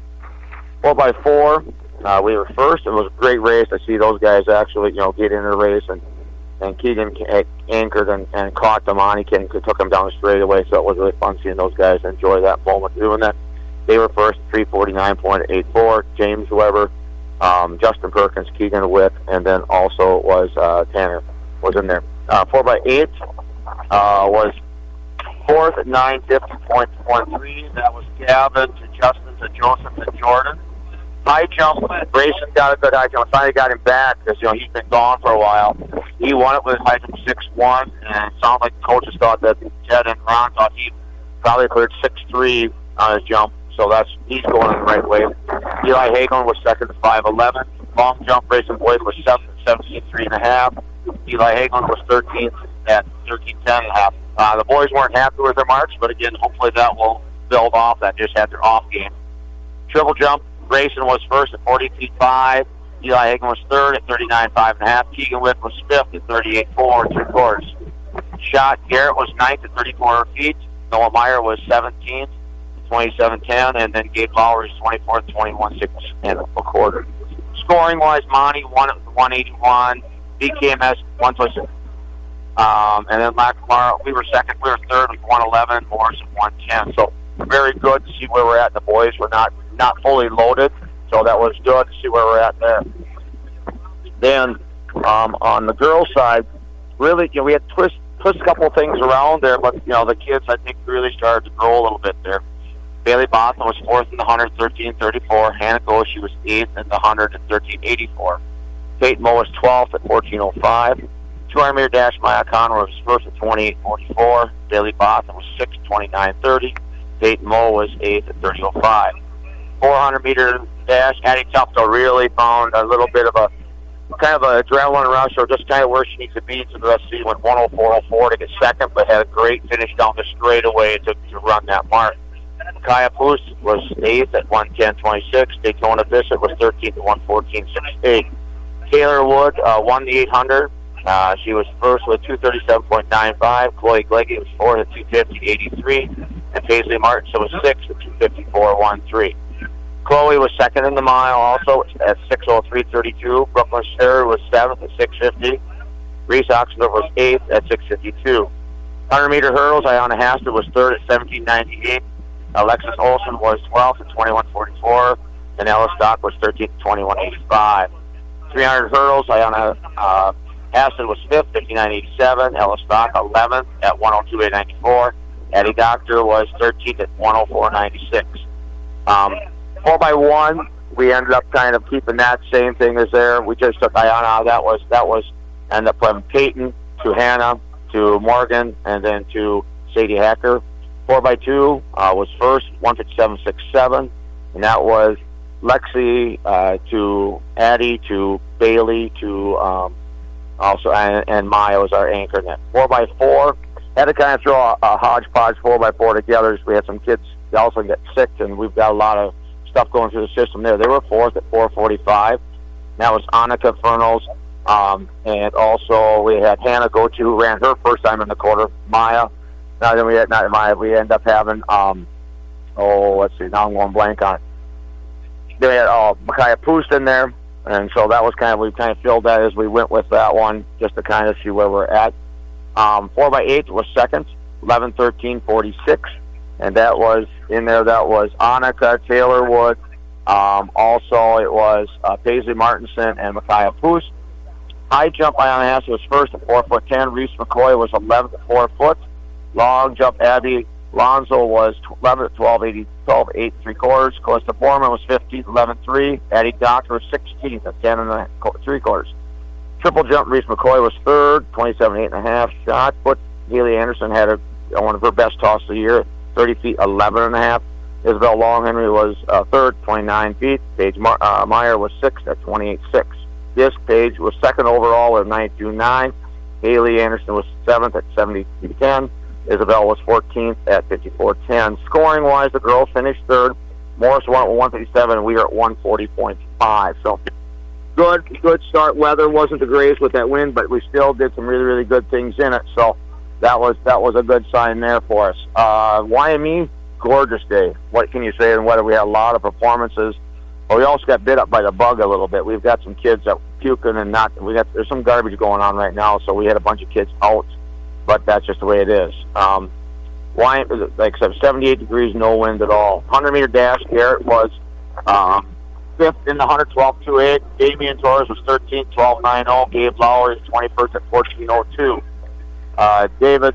we were 1st. It was a great race. I see those guys actually, get into the race, and Keegan anchored and caught the Monty and took him down the straightaway. So it was really fun seeing those guys enjoy that moment doing that. They were 1st at 3:49.84. James Weber, Justin Perkins, Keegan Wick, and then also was Tanner was in there. 4x8 was 4th at 9:50.13. That was Gavin to Justin to Joseph to Jordan. High jump, Grayson got a good high jump. Finally got him back because he's been gone for a while. He won it with high jump 6-1, and it sounded like the coaches thought that Jed and Ron thought he probably cleared 6-3 on his jump. So he's going in the right way. Eli Hagelin was 2nd at 5:11. Long jump, Grayson Boyd was 7th at 17.3.5. Eli Hagelin was 13th at 13.10.5. The boys weren't happy with their marks, but again, hopefully that will build off. That just had their off game. Triple jump, Grayson was 1st at 40.5. Eli Hagelin was 3rd at 39.5.5. Keegan Wick was 5th at 38.4 Shot, Garrett was 9th at 34 feet. Noah Meyer was 17th. 27.10, and then Gabe Lowry is 24th, 21.6 and a quarter. Scoring wise, Monty won at 181, BKMS 126, and then Lackamara, we were 2nd, we were 3rd with 111, Morris at 110. So very good to see where we're at. The boys were not fully loaded, so that was good to see where we're at there. Then on the girls' side, really, we had twist a couple of things around there, but the kids I think really started to grow a little bit there. Bailey Botham was 4th in the 100, 13.34. Hannah Goshi was 8th in the 100 at 13.84. Peyton Moe was 12th at 14.05. 200-meter dash, Maya Conroy was 1st at 28.44. Bailey Botham was 6th, 29.30. Peyton Moe was 8th at 30.05. 400-meter dash. Addie Tufto really found a little bit of a kind of a adrenaline rush, or just kind of where she needs to be. So the rest of the season went 104.04 to get second, but had a great finish down the straightaway to run that mark. Kaya Poos was 8th at 110.26. Daytona Bishop was 13th at 114.68. Taylor Wood won the 800. She was first with 237.95. Chloe Gleggy was 4th at 250.83. And Paisley Martin was 6th at 254.13. Chloe was second in the mile also at 6:03.32. Brooklyn Sherry was 7th at 6:50. Reese Oxendorf was 8th at 6:52. 100-meter hurdles, Ayanna Hastert was 3rd at 17.98. Alexis Olsen was 12th at 21.44. And Ella Stock was 13th at 21.85. 300 hurdles, Ayanna Hastert was 5th, 59.87. Ella Stock 11th at 102.94. Addie Doctor was 13th at 104.96. 4x1, we ended up kind of keeping that same thing as there. We just took Ayanna out. That was ended up from Peyton to Hannah to Morgan and then to Sadie Hacker. 4x2 was first, 157.67, and that was Lexi to Addie to Bailey to also and Maya was our anchor net. 4x4 had to kind of throw a hodgepodge 4x4 together. We had some kids also get sick, and we've got a lot of stuff going through the system there. They were 4th at 4:45. That was Annika Fernals. And also we had Hannah who ran her first time in the quarter. Maya. Now then we had not Maya. We ended up having let's see. Now I'm going blank on it. They had Micaiah Poost in there, and so that was we kind of filled that as we went with that one, just to kind of see where we're at. 4x8 was second, 11:13.46. And that was in there. That was Annika, Taylor Wood. Also, it was Paisley Martinson and Micaiah Poos. High jump, Ayanna Hastert was first at 4'10". Reese McCoy was 11th at 4 foot. Long jump, Abby Lonzo was 11th at 12.875. Calista Borman was 15th, 11.3. Addie Doctor was 16th at 10.75. Triple jump, Reese McCoy was third, 27.8.5. Shot put, Haley Anderson had one of her best tosses of the year. 30 feet, 11.5. Isabel Long-Henry was third, 29 feet. Paige Meyer was sixth at 28.6. This Paige was second overall at 92.9. Haley Anderson was seventh at 72.10. Isabel was 14th at 54.10. Scoring-wise, the girls finished third. Morris won at 157, and we are at 140.5. So good start. Weather wasn't the greatest with that wind, but we still did some really, really good things in it. So that was a good sign there for us. Wyoming, gorgeous day. What can you say? And whether we had a lot of performances, but we also got bit up by the bug a little bit. We've got some kids that puking and not. There's some garbage going on right now, so we had a bunch of kids out. But that's just the way it is. Wyoming, like I said, 78 degrees, no wind at all. 100-meter dash, Garrett was fifth in the 100, 12.28. Damian Torres was 13th, 12.90. Gabe Lowry was 21st at 14.02. David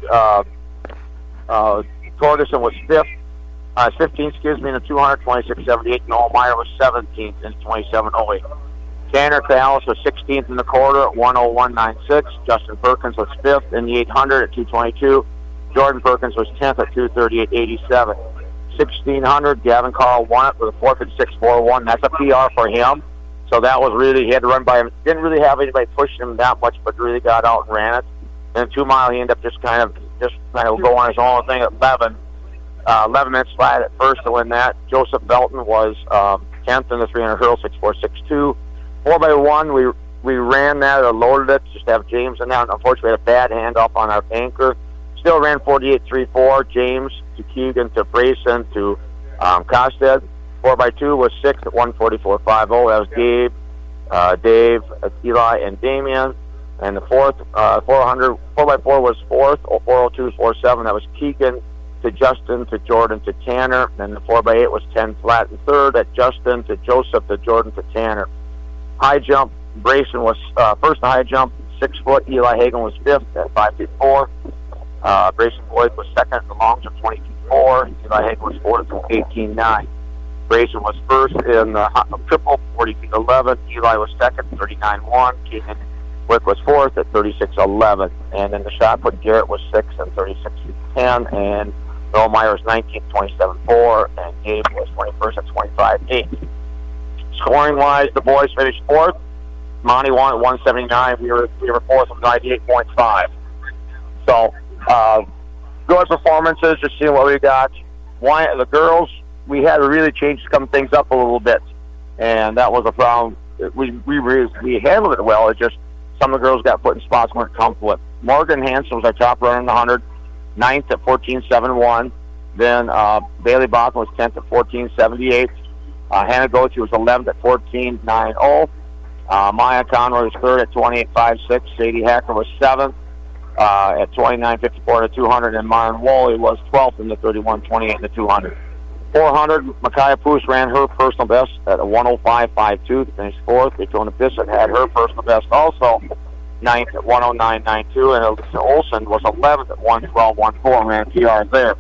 Torgerson was 15th, in the 200, 26.78. Noel Meyer was 17th in 27.08. Tanner Callis was 16th in the quarter at 101.96. Justin Perkins was 5th in the 800 at 2:22. Jordan Perkins was 10th at 2:38.87. 1600, Gavin Carl won it with a 4th at 6:41. That's a PR for him. So that was really, he had to run by him. Didn't really have anybody pushing him that much, but really got out and ran it. Then 2 mile, he ended up just kind of go on his own thing at 11. 11 minutes flat at first to win that. Joseph Belton was 10th in the 300 hurdle, 6:4.62. 4x1, we ran that or loaded it just to have James in there. Unfortunately, we had a bad handoff on our anchor. Still ran 48.34. James to Keegan to Brayson to Costed. 4x2 was 6th at 144.50. That was Gabe, Dave, Eli, and Damian. And the 4x4 was 4th. 402 was 4.7. That was Keegan to Justin to Jordan to Tanner. And the 4x8 was 10 flat and third at Justin to Joseph to Jordan to Tanner. High jump, Brayson was first in high jump, 6 foot. Eli Hagan was 5th at 5'4". Brayson Boyd was second in the long jump, 22.4. Eli Hagan was 4th at 18.9. Brayson was first in the triple, 40.11. Eli was second, 39.1. Keegan Wick was 4th at 36.11. And in the shot put, Garrett was 6th at 36.10. And Noel Meyer was 19th, 27.4. And Gabe was 21st at 25.8. Scoring-wise, the boys finished fourth. Monty won at 179. We were fourth with 98.5. So, good performances. Just seeing what we got. The girls, we had to really change some things up a little bit, and that was a problem. We handled it well. It's just some of the girls got put in spots we weren't comfortable with. Morgan Hansen was our top runner in the 100, 9th at 14.71. Then Bailey Bachman was 10th at 14.78. Hannah Goethe was 11th at 14.90. Maya Conroy was 3rd at 28.56. Sadie Hacker was 7th at 29.54 to 200. And Myron Woolley was 12th in the 31.28 in the 200. 400, Micaiah Poos ran her personal best at a 105.52 to finish 4th. Daytona Bissett had her personal best also, 9th at 109.92. And Elisa Olsen was 11th at 112.14 and ran PR there.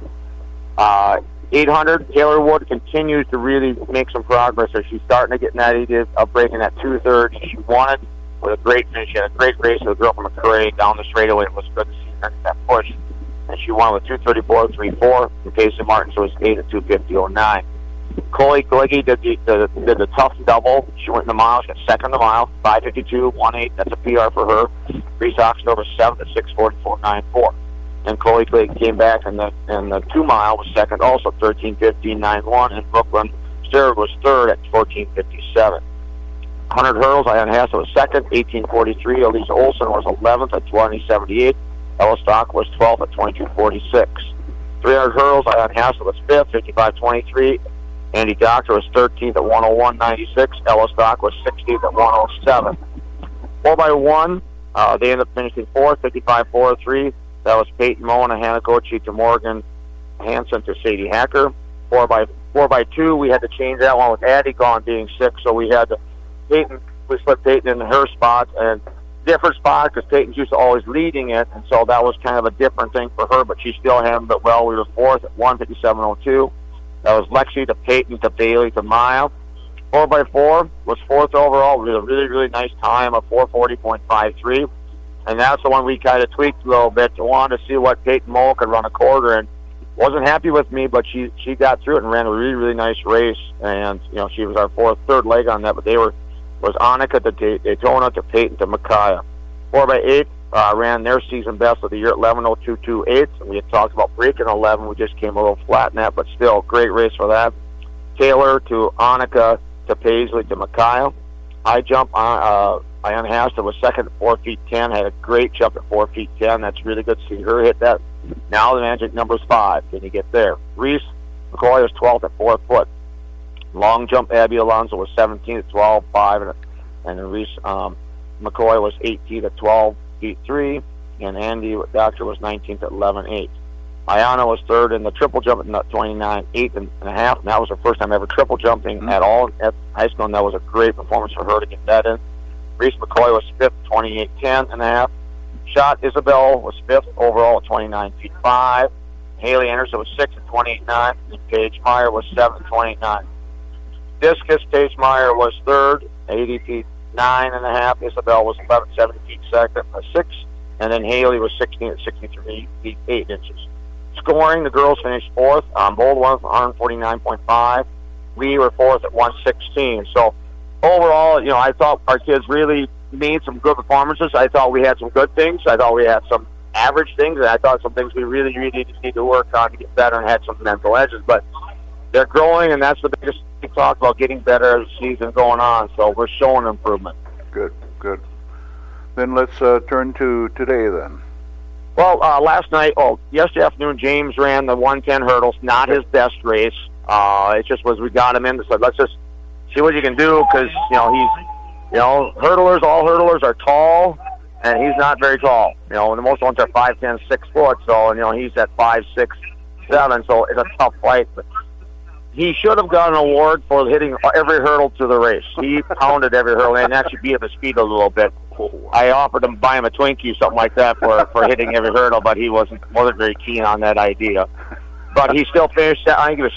800, Taylor Wood continues to really make some progress as she's starting to get in that idea of breaking that 230 she wanted with a great finish. She had a great race with a girl from McCray down the straightaway. It was good to see her get that push. And she won with 234.34. And Casey Martin was 8 at 250.09. Coley Gleggy did the tough double. She went in the mile. She got second in the mile, 5:52.18. That's a PR for her. Reese Oxnard was 7th at 6:44.94. And Chloe Clegg came back in the 2 mile, was second, also 13:15.91, and Brooklyn Stewart was third at 14:57. 100 hurdles, Ian Hassett was second, 18:43. Elisa Olsen was 11th at 20:78. Ella Stock was 12th at 22:46. 300 hurdles, Ian Hassett was fifth, 55:23. Andy Doctor was 13th at 101.96. Ella Stock was 16th at 107. 4x1, they ended up finishing fourth, 55.43. That was Peyton Moen and Hannah Goethe to Morgan Hansen to Sadie Hacker. 4x2, we had to change that one with Addie gone being sick, so we had to we slipped Peyton in her spot, and different spot because Peyton's used to always leading it, and so that was kind of a different thing for her, but she still handled it well. We were fourth at 157.02. That was Lexi to Peyton to Bailey to Maya. 4x4 was fourth overall with a really, really nice time of 440.53. And that's the one we kind of tweaked a little bit to want to see what Peyton Moe could run a quarter, and wasn't happy with me, but she got through it and ran a really, really nice race. And she was our third leg on that, but was Annika to Daytona to Peyton to Micaiah. 4x8 ran their season best of the year at 11:02.28. We had talked about breaking 11. We just came a little flat in that, but still great race for that. Taylor to Annika to Paisley to Micaiah. High jump. Ian Hassett was second at 4 feet 10. Had a great jump at 4 feet 10. That's really good to see her hit that. Now the magic number is 5. Can you get there? Reese McCoy was 12th at 4 foot. Long jump, Abby Alonso was 17th at 12.5. And then Reese McCoy was 18th at 12 feet 3. And Andy Doctor was 19th at 11.8. Ayana was third in the triple jump at 29.8 and a half. And that was her first time ever triple jumping at all at high school, and that was a great performance for her to get that in. Reese McCoy was fifth, 28.10 and a half. Shot Isabel was fifth overall at 29 feet 5. Haley Anderson was sixth at 28.9. And Paige Meyer was seventh at 28.9. Discus, Paige Meyer was third, 80 feet 9 and a half. Isabel was 11, 70 feet second, 6. And then Haley was 16 at 63 feet 8 inches. Scoring, the girls finished fourth. Bold won 149.5. We were fourth at 116. So overall, I thought our kids really made some good performances. I thought we had some good things. I thought we had some average things, and I thought some things we really, really need to work on to get better, and had some mental edges. But they're growing, and that's the biggest thing, talk about getting better as the season going on. So we're showing improvement. Good. Then let's turn to today then. Well, yesterday afternoon, James ran the 110 hurdles. Not his best race. It just was we got him in. So let's just see what you can do, because he's all hurdlers are tall, and he's not very tall. And the most ones are 5'10", 6 foot. So he's at 5'6", 7. So it's a tough fight. But he should have got an award for hitting every hurdle to the race. He pounded every hurdle and actually beat up his speed a little bit. I offered him to buy him a Twinkie, something like that, for hitting every hurdle, but he wasn't very keen on that idea. But he still finished, I think it was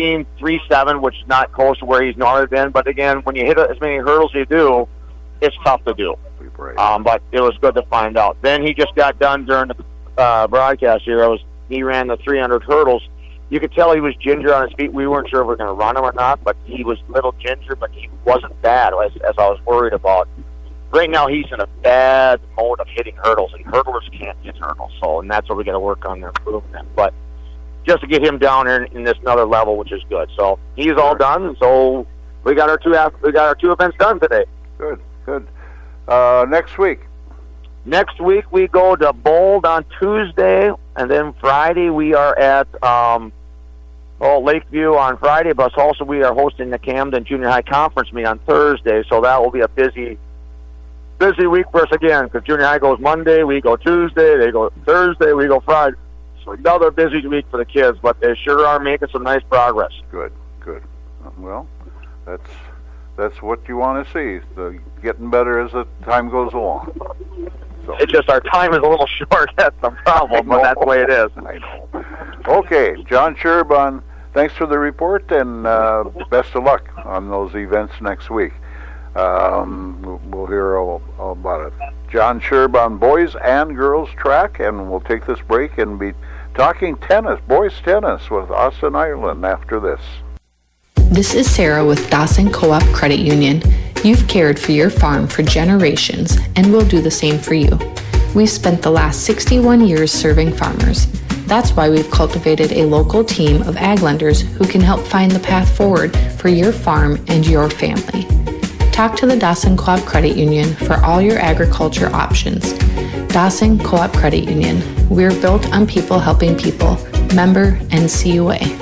17.37, which is not close to where he's normally been. But again, when you hit as many hurdles as you do, it's tough to do. But it was good to find out. Then he just got done during the broadcast here. He ran the 300 hurdles. You could tell he was ginger on his feet. We weren't sure if we were going to run him or not, but he was a little ginger, but he wasn't bad, as I was worried about. Right now, he's in a bad mode of hitting hurdles, and hurdlers can't hit hurdles, and that's what we got to work on their improvement. But just to get him down here in this another level, which is good. So he's all done. So we got our two events done today. Good. Next week. Next week we go to Bold on Tuesday, and then Friday we are at Lakeview on Friday. But also we are hosting the Camden Junior High Conference meet on Thursday. So that will be a busy week for us again, because junior high goes Monday, we go Tuesday, they go Thursday, we go Friday. So another busy week for the kids, but they sure are making some nice progress. Good. Well, that's what you want to see. Getting better as the time goes along. So. It's just our time is a little short. That's the problem, but that's the way it is. I know. Okay, John Sherban, thanks for the report, and best of luck on those events next week. We'll hear all about it. John Sherban, boys and girls track, and we'll take this break and be talking boys tennis with Austin Ireland after this. This is Sarah with Dawson Co-op Credit Union. You've cared for your farm for generations, and we'll do the same for you. We've spent the last 61 years serving farmers. That's why we've cultivated a local team of ag lenders who can help find the path forward for your farm and your family. Talk to the Dawson Co-op Credit Union for all your agriculture options. Dawson Co-op Credit Union. We're built on people helping people. Member NCUA.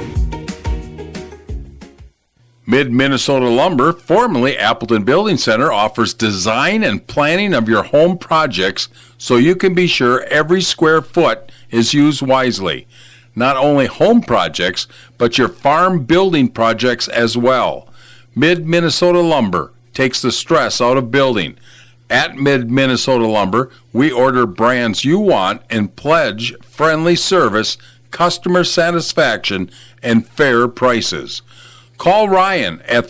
Mid-Minnesota Lumber, formerly Appleton Building Center, offers design and planning of your home projects so you can be sure every square foot is used wisely. Not only home projects, but your farm building projects as well. Mid-Minnesota Lumber takes the stress out of building. At Mid-Minnesota Lumber, we order brands you want and pledge friendly service, customer satisfaction, and fair prices. Call Ryan at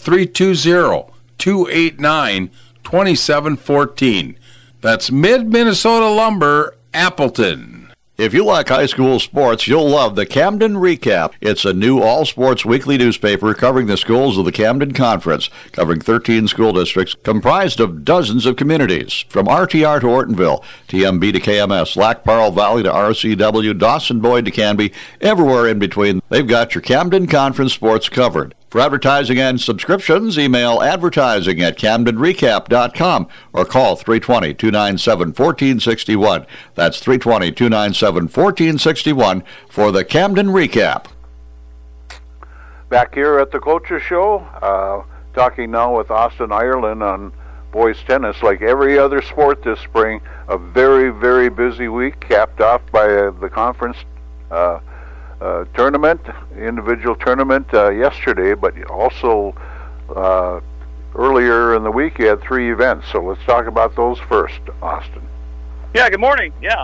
320-289-2714. That's Mid-Minnesota Lumber, Appleton. If you like high school sports, you'll love the Camden Recap. It's a new all-sports weekly newspaper covering the schools of the Camden Conference, covering 13 school districts comprised of dozens of communities. From RTR to Ortonville, TMB to KMS, Lac Parle Valley to RCW, Dawson Boyd to Canby, everywhere in between, they've got your Camden Conference sports covered. For advertising and subscriptions, email advertising@camdenrecap.com or call 320-297-1461. That's 320-297-1461 for the Camden Recap. Back here at the Culture Show, talking now with Austin Ireland on boys tennis. Like every other sport this spring, a very, very busy week, capped off by the conference tournament, individual tournament yesterday, but also earlier in the week you had 3 events. So let's talk about those first, Austin. Yeah, good morning. Yeah.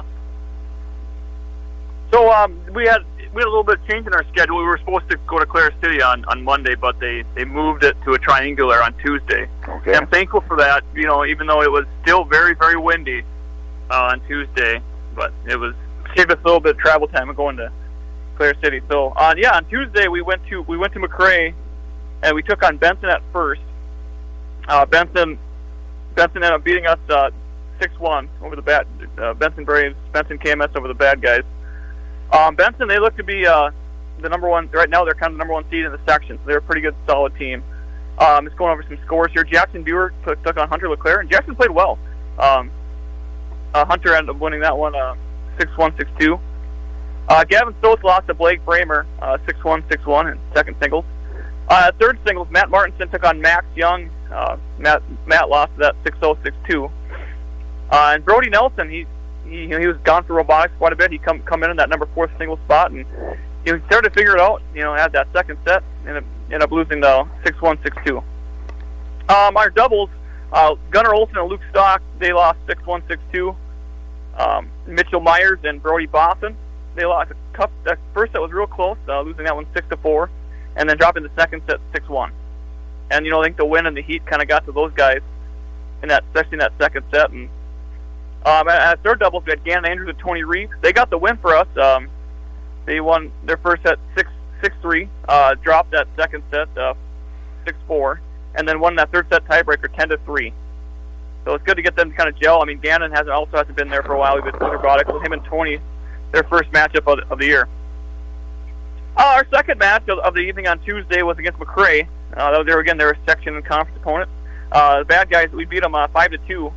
So we had a little bit of change in our schedule. We were supposed to go to Clare City on Monday, but they moved it to a triangular on Tuesday. Okay. And I'm thankful for that, even though it was still very, very windy on Tuesday, but it saved us a little bit of travel time of going to Clare City. So on Tuesday we went to McRae, and we took on Benson at first. Benson ended up beating us 6-1 over the Benson Braves. Benson KMS over the bad guys. Benson, they look to be the number one right now. They're kind of the number one seed in the section, so they're a pretty good, solid team. Just going over some scores here. Jackson Buer took on Hunter LeClaire, and Jackson played well. Hunter ended up winning that one 6-1, 6-2. Gavin Stoltz lost to Blake Bramer 6-1, 6-1 in second singles. Third singles, Matt Martinson took on Max Young. Matt lost to that 6-0, 6-2. And Brody Nelson, he was gone for robotics quite a bit. He come in that number 4 single spot, and he started to figure it out. Had that second set, and ended up losing the 6-1, 6-2. Our doubles, Gunnar Olsen and Luke Stock, they lost 6-1, 6-2. Mitchell Myers and Brody Boston, they lost that first set was real close, losing that one 6-4, and then dropping the second set 6-1. And I think the wind and the heat kind of got to those guys especially in that second set. And at third doubles, we had Gannon Andrews and Tony Reeves. They got the win for us. They won their first set 6-3, dropped that second set 6-4, and then won that third set tiebreaker 10-3. So it's good to get them to kind of gel. I mean, Gannon hasn't been there for a while. We've been with robotics with him and Tony, their first matchup of the year. Our second match of the evening on Tuesday was against McRae. They were a section and conference opponent. The bad guys, we beat them 5-2,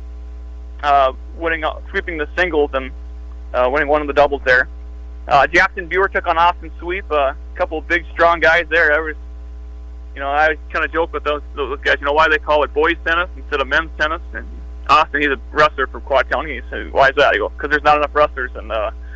sweeping the singles and winning one of the doubles there. Jackson Buer took on Austin Sweep, a couple of big, strong guys there. I kind of joke with those guys, why they call it boys tennis instead of men's tennis. And Austin, he's a wrestler from Quad County. He said, why is that? I go, because there's not enough wrestlers in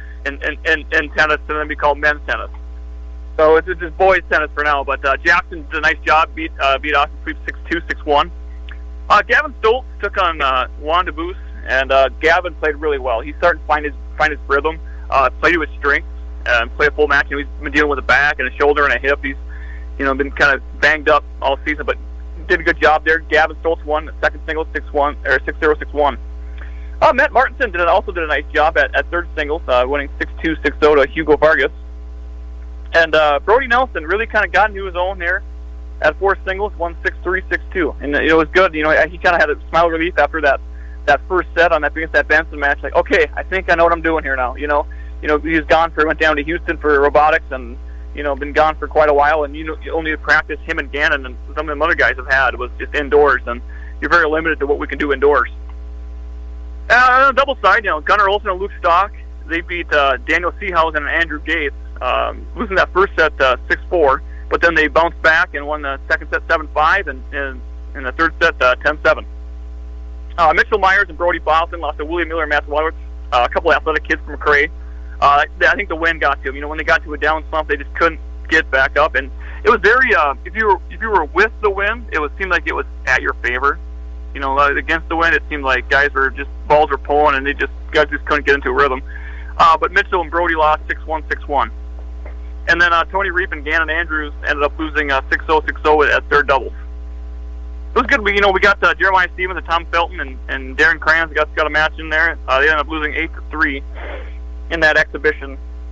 tennis to then be called men's tennis. So it's just boys tennis for now. But Jackson did a nice job, beat Austin Sweep 6-2, 6-1. Gavin Stoltz took on Juan DeBoos, and Gavin played really well. He's starting to find his rhythm, played with strength, and play a full match. He's been dealing with a back and a shoulder and a hip. He's been kind of banged up all season, but did a good job there. Gavin Stoltz won the second singles 6-1 or 6-0, 6-1. Matt Martinson also did a nice job at third singles, winning 6-2, 6-0 to Hugo Vargas. And Brody Nelson really kind of got into his own there at fourth singles, won 6-3, 6-2. And it was good. He kind of had a smile of relief after that first set against that Benson match. Like, okay, I think I know what I'm doing here now. He went down to Houston for robotics and been gone for quite a while. And only to practice him and Gannon and some of the other guys have had was just indoors. And you're very limited to what we can do indoors. On the double side, Gunnar Olsen and Luke Stock, they beat Daniel Seehausen and Andrew Gates, losing that first set 6-4, but then they bounced back and won the second set 7-5 and the third set 10-7. Mitchell Myers and Brody Boston lost to William Miller and Matt Waterworth, a couple of athletic kids from McRae. I think the wind got to them. When they got to a down slump, they just couldn't get back up, and it was very. If you were with the wind, it seemed like it was at your favor. Against the wind, it seemed like balls were pulling, and guys just couldn't get into a rhythm. But Mitchell and Brody lost 6-1, 6-1. And then Tony Reap and Gannon Andrews ended up losing 6-0, 6-0 at third doubles. It was good. We got Jeremiah Stevens and Tom Felton and Darren Kranz got a match in there. They ended up losing 8-3 in that exhibition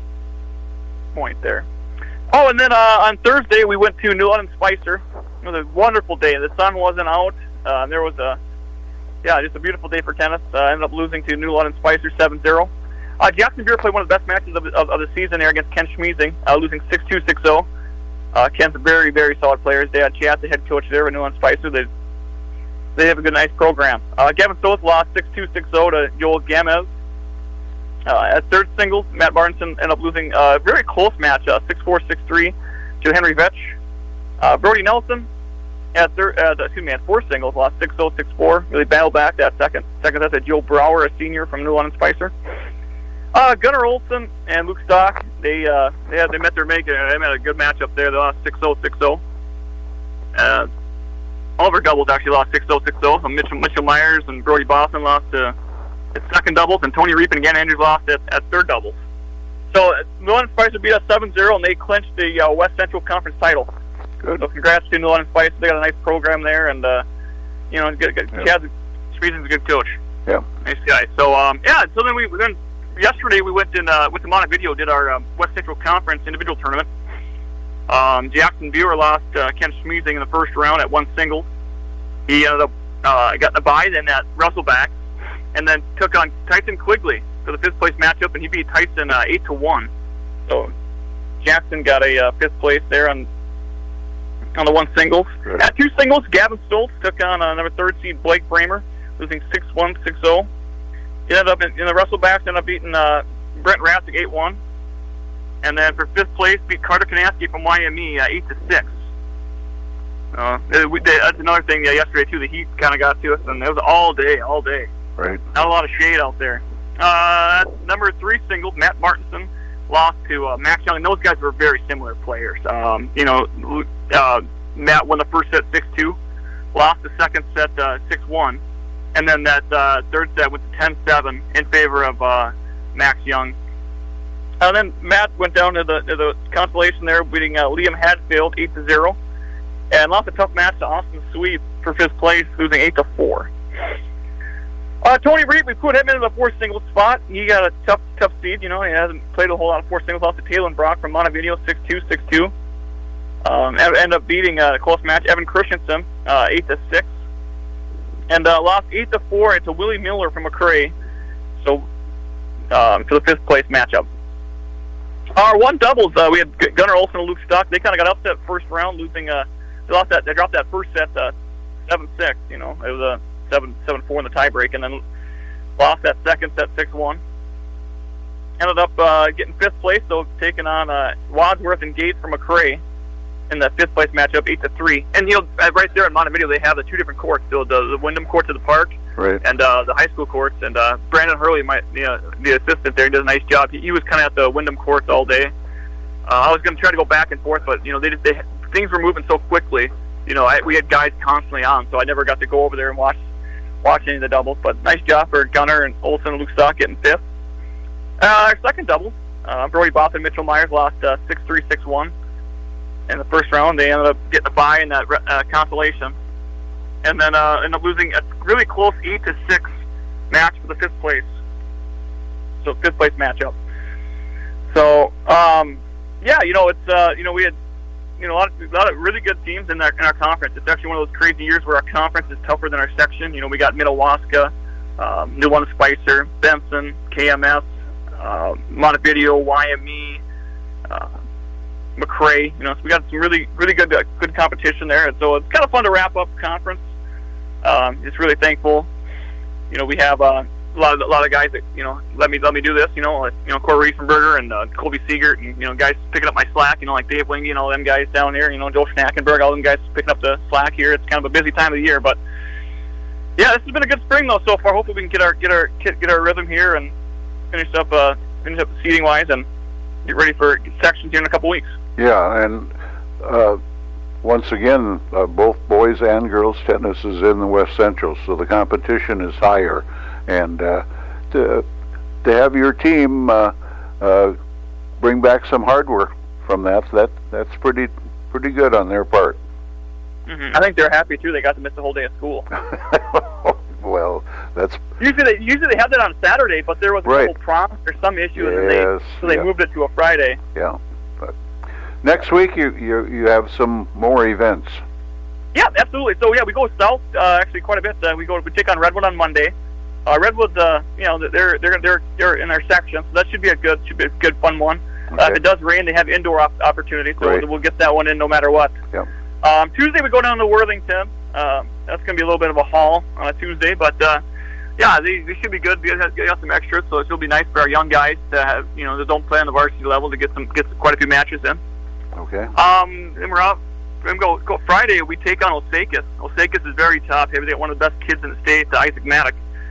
point there. Oh, and then on Thursday we went to New London Spicer. It was a wonderful day. The sun wasn't out. There was just a beautiful day for tennis. Ended up losing to New London Spicer 7-0. Jackson Buer played one of the best matches of the season there against Ken Schmiesing, losing 6-2, 6-0. Ken's a very, very solid player. They had Chad, the head coach there with New London Spicer. They have a good, nice program. Gavin Stoltz lost 6-2, 6-0 to Joel Gamez. At third singles, Matt Martinson ended up losing a very close match, 6-4, 6-3 to Henry Vetch. Brody Nelson at fourth singles lost 6-0, 6-4. Really battled back that second set to Joe Brower, a senior from New London Spicer. Gunnar Olsen and Luke Stock, they met their make. They had a good matchup there. They lost 6-0, 6-0. Oliver doubles actually lost 6-0, 6-0. So Mitchell Myers and Brody Boston lost at second doubles, and Tony Reap and Gannon Andrews lost at third doubles. So New London Spicer beat us 7-0, and they clinched the West Central Conference title. Good. So congrats to New London Spicer. They got a nice program there, and Chad Schmiesing's a good coach. Yeah, nice guy. So so then yesterday we went to Montevideo, did our West Central Conference individual tournament. Jackson Buer lost Ken Schmiesing in the first round at one singles. He ended up got the bye then at Russellback, and then took on Tyson Quigley for the fifth place matchup, and he beat Tyson 8-1. So Jackson got a fifth place there on the one singles. Good. At two singles, Gavin Stoltz took on number third seed Blake Bramer, losing 6-1, 6-0. He ended up in the Russellbacks, ended up beating Brent Rassick 8-1. And then for fifth place, beat Carter Kanaski from YME 8-6. That's another thing yesterday, too. The heat kind of got to us, and it was all day. Right. Not a lot of shade out there. Number three singles, Matt Martinson lost to Max Young, and those guys were very similar players. Matt won the first set 6-2, lost the second set 6-1, and then that third set went to 10-7 in favor of Max Young. And then Matt went down to the consolation there, beating Liam Hadfield 8-0, and lost a tough match to Austin Sweep for fifth place, losing 8-4. Tony Reed, we put him in the four singles spot. He got a tough seed. He hasn't played a whole lot of four singles. Lost to Taylor Brock from Montevideo, 6-2, 6-2. Ended up beating a close match, Evan Christensen, 8-6. And lost 8-4 to Willie Miller from McRae. So, for the fifth place matchup. Our one doubles, we had Gunnar Olsen and Luke Stock. They kind of got upset first round, losing. They dropped that first set 7-6. It was a 7-4 in the tiebreak, and then lost that second set 6-1. Ended up getting fifth place, so taking on Wadsworth and Gates from McRae in that fifth place matchup, 8-3. And right there in Montevideo, they have the two different courts, the Wyndham courts of the park, right, and the high school courts. And Brandon Hurley, the assistant there, he does a nice job. He was kind of at the Wyndham courts all day. I was going to try to go back and forth, but things were moving so quickly. We had guys constantly on, so I never got to go over there and watch any of the doubles. But nice job for Gunnar and Olsen and Luke Stock getting fifth. Our second double, Brody Boff and Mitchell Myers lost 6-3, 6-1 in the first round. They ended up getting a bye in that consolation, and then ended up losing a really close 8-6 match for the fifth place. So fifth place matchup. So it's we had a lot of really good teams in our conference. It's actually one of those crazy years where our conference is tougher than our section. We got Madawaska, New One Spicer, Benson, KMS, Montevideo, YME, McRae. So we got some really good competition there, and so it's kind of fun to wrap up conference. Just really thankful. We have a lot of guys that let me do this. Corey Riesenberger and Colby Siegert, and guys picking up my slack. Like Dave Wingy and all them guys down there. Joe Schnackenberg, all them guys picking up the slack here. It's kind of a busy time of the year, but yeah, this has been a good spring though so far. Hopefully we can get our rhythm here and finish up seating wise and get ready for sections here in a couple weeks. Yeah, and once again, both boys and girls tennis is in the West Central, so the competition is higher. And to have your team bring back some hardware from that's pretty good on their part. Mm-hmm. I think they're happy too. They got to miss the whole day of school. Well, that's usually they have that on Saturday, but there was a couple prompts or some issue, and then they moved it to a Friday. Yeah, but next week you have some more events. Yeah, absolutely. So we go south actually quite a bit. We take on Redwood on Monday. Redwood, they're in our section, so that should be a good fun one. Okay. If it does rain, they have indoor opportunity, so we'll get that one in no matter what. Yep. Tuesday we go down to Worthington. That's going to be a little bit of a haul on a Tuesday, but they should be good. We got some extras, so it'll be nice for our young guys to have that don't play on the varsity level to get quite a few matches in. Okay. And we're out. We're going to go Friday. We take on Osakis. Osakis is very top heavy. They got one of the best kids in the state, Isaac Maddock.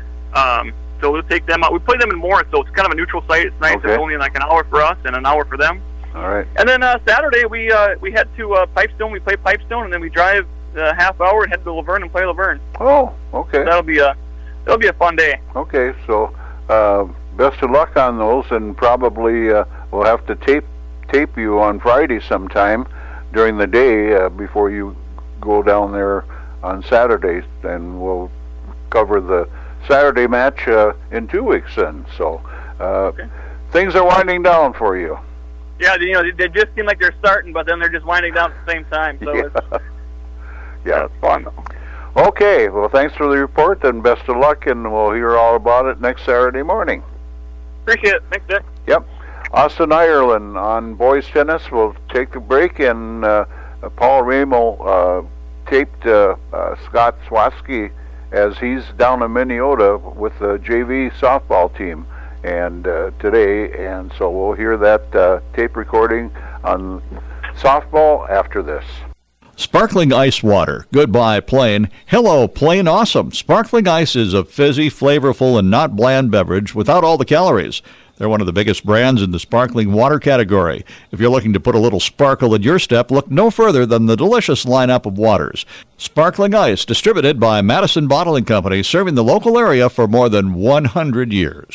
So we'll take them out. We play them in Morris, so it's kind of a neutral site. It's nice. Okay. It's only like an hour for us and an hour for them. All right. And then Saturday we head to Pipestone. We play Pipestone, and then we drive a half hour and head to Laverne and play Laverne. Oh, okay. So that'll be a fun day. Okay, so best of luck on those, and probably we'll have to tape you on Friday sometime during the day before you go down there on Saturday, and we'll cover the Saturday match in 2 weeks then. So okay. Things are winding down for you. Yeah, they just seem like they're starting, but then they're just winding down at the same time. So yeah. It's fun though. Okay, well, thanks for the report, and best of luck, and we'll hear all about it next Saturday morning. Appreciate it. Thanks, Dick. Yep. Austin, Ireland on boys tennis. We'll take a break, and Paul Ramel taped Scott Swatsky as he's down in Minneota with the JV softball team and today, and so we'll hear that tape recording on softball after this. Sparkling ice water. Goodbye, plain. Hello, plain awesome. Sparkling ice is a fizzy, flavorful, and not bland beverage without all the calories. They're one of the biggest brands in the sparkling water category. If you're looking to put a little sparkle in your step, look no further than the delicious lineup of waters. Sparkling Ice, distributed by Madison Bottling Company, serving the local area for more than 100 years.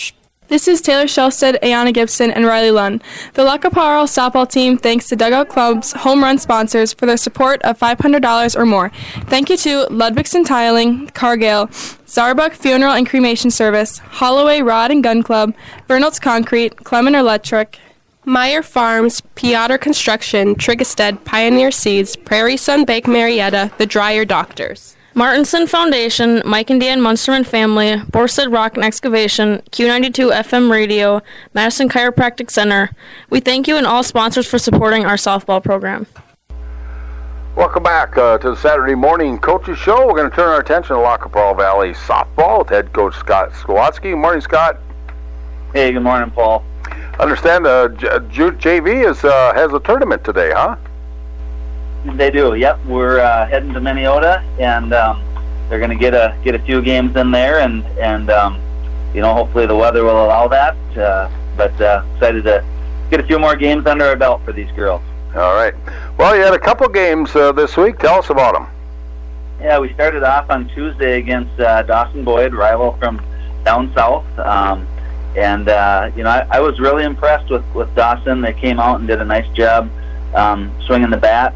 This is Taylor Shelsted, Ayana Gibson, and Riley Lunn. The Lacaparo softball team thanks the Dugout Club's home run sponsors for their support of $500 or more. Thank you to Ludwigson Tiling, Cargill, Zarbuck Funeral and Cremation Service, Holloway Rod and Gun Club, Bernald's Concrete, Clement Electric, Meyer Farms, Piotr Construction, Triggested, Pioneer Seeds, Prairie Sun Bake Marietta, The Dryer Doctors, Martinson Foundation, Mike and Dan Munsterman Family, Borsted Rock and Excavation, Q92 FM Radio, Madison Chiropractic Center. We thank you and all sponsors for supporting our softball program. Welcome back to the Saturday Morning Coaches Show. We're going to turn our attention to Lacaparo Valley softball with head coach Scott Skowatski. Morning, Scott. Hey, good morning, Paul. Understand JV has a tournament today, huh? They do. Yep, we're heading to Minneota, and they're going to get a few games in there, and hopefully the weather will allow that. But excited to get a few more games under our belt for these girls. All right. Well, you had a couple games this week. Tell us about them. Yeah, we started off on Tuesday against Dawson Boyd, rival from down south. I was really impressed with Dawson. They came out and did a nice job swinging the bats.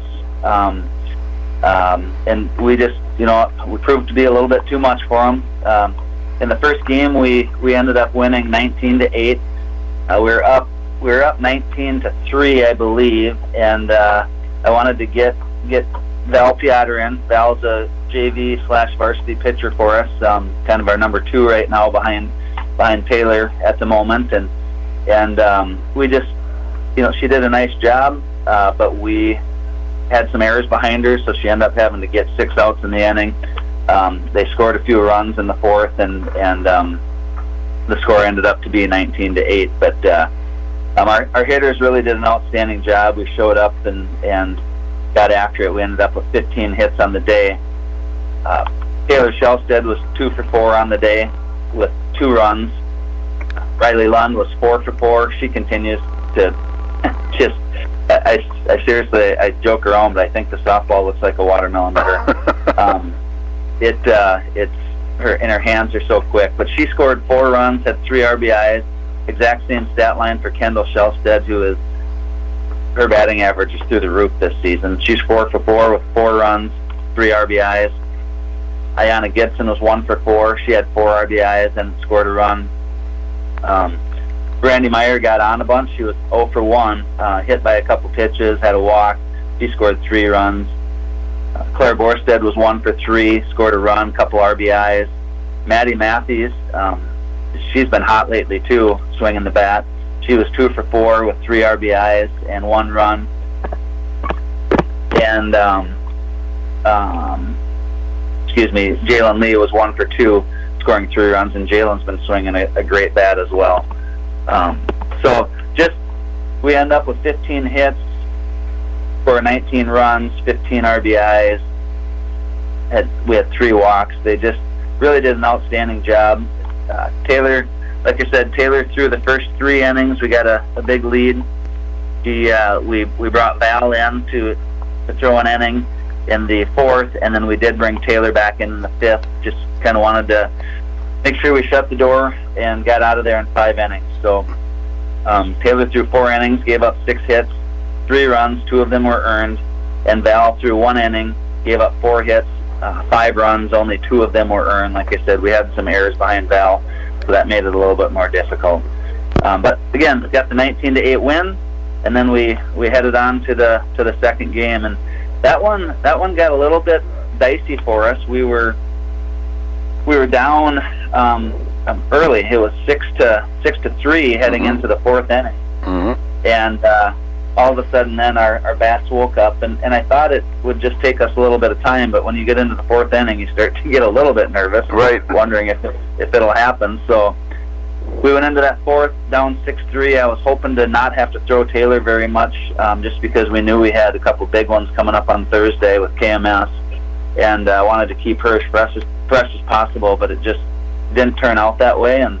And we just, we proved to be a little bit too much for them. In the first game, we ended up winning 19-8. We were up 19-3, I believe, and I wanted to get Val Piotr in. Val's a JV/varsity pitcher for us, kind of our number 2 right now behind Taylor at the moment, and we just, she did a nice job, but we had some errors behind her, so she ended up having to get 6 outs in the inning. They scored a few runs in the fourth, and the score ended up to be 19-8. But our hitters really did an outstanding job. We showed up and got after it. We ended up with 15 hits on the day. Taylor Shelsted was 2 for 4 on the day with 2 runs. Riley Lund was 4 for 4. She continues to just. I seriously, I joke around, but I think the softball looks like a watermelon to her. It's her hands are so quick. But she scored 4 runs, had 3 RBIs, exact same stat line for Kendall Shelsted, her batting average is through the roof this season. She's 4 for 4 with 4 runs, 3 RBIs. Ayana Gibson was 1 for 4. She had 4 RBIs and scored a run. Brandy Meyer got on a bunch. She was 0 for 1, hit by a couple pitches, had a walk. She scored 3 runs. Claire Borsted was 1 for 3, scored a run, couple RBIs. Maddie Matthews, she's been hot lately too, swinging the bat. She was 2 for 4 with 3 RBIs and 1 run. And Jalen Lee was 1 for 2, scoring 3 runs, and Jalen's been swinging a great bat as well. So we end up with 15 hits for 19 runs, 15 RBIs. We had 3 walks. They just really did an outstanding job. Taylor, like I said, Taylor threw the first 3 innings. We got a big lead. We brought Val in to throw an inning in the 4th, and then we did bring Taylor back in the 5th. Just kind of wanted to make sure we shut the door and got out of there in 5 innings. So Taylor threw 4 innings, gave up 6 hits, 3 runs, 2 of them were earned, and Val threw 1 inning, gave up 4 hits, 5 runs, only 2 of them were earned. Like I said, we had some errors behind Val, so that made it a little bit more difficult. But again, we got the 19-8 win, and then we headed on to the second game, and that one got a little bit dicey for us. We were down early. It was 6-3 heading into the 4th inning, and all of a sudden, then our bats woke up, and I thought it would just take us a little bit of time. But when you get into the 4th inning, you start to get a little bit nervous, right? Wondering if it'll happen. So we went into that 4th down 6-3. I was hoping to not have to throw Taylor very much, just because we knew we had a couple big ones coming up on Thursday with KMS, and I wanted to keep her as fresh as possible. But it just didn't turn out that way, and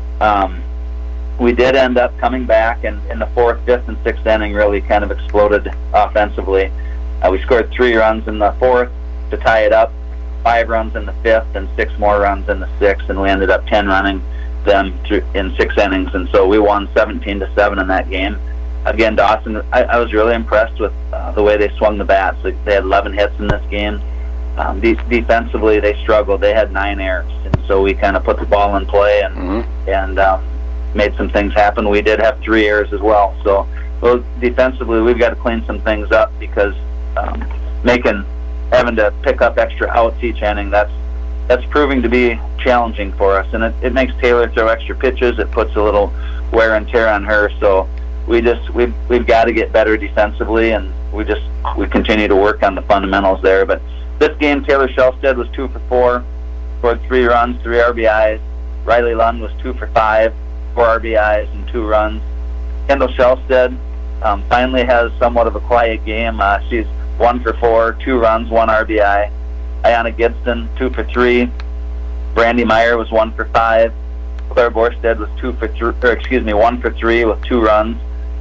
we did end up coming back, and in the 4th, 5th, and 6th inning really kind of exploded offensively. We scored 3 runs in the 4th to tie it up, 5 runs in the 5th, and 6 more runs in the 6th, and we ended up 10 running them in 6 innings, and so we won 17-7 in that game. Again, Dawson, I was really impressed with the way they swung the bats. They had 11 hits in this game. Defensively, they struggled. They had 9 errors, and so we kind of put the ball in play and made some things happen. We did have 3 errors as well. So defensively, we've got to clean some things up because having to pick up extra outs each inning, that's proving to be challenging for us, and it makes Taylor throw extra pitches. It puts a little wear and tear on her. So we've got to get better defensively, and we continue to work on the fundamentals there. But this game, Taylor Shelstead was 2 for 4, scored 3 runs, 3 RBIs. Riley Lund was 2 for 5, 4 RBIs and 2 runs. Kendall Shelstead finally has somewhat of a quiet game. She's 1 for 4, 2 runs, 1 RBI. Ayana Gibson, 2 for 3. Brandy Meyer was 1 for 5. Claire Borstead was 1 for 3 with 2 runs.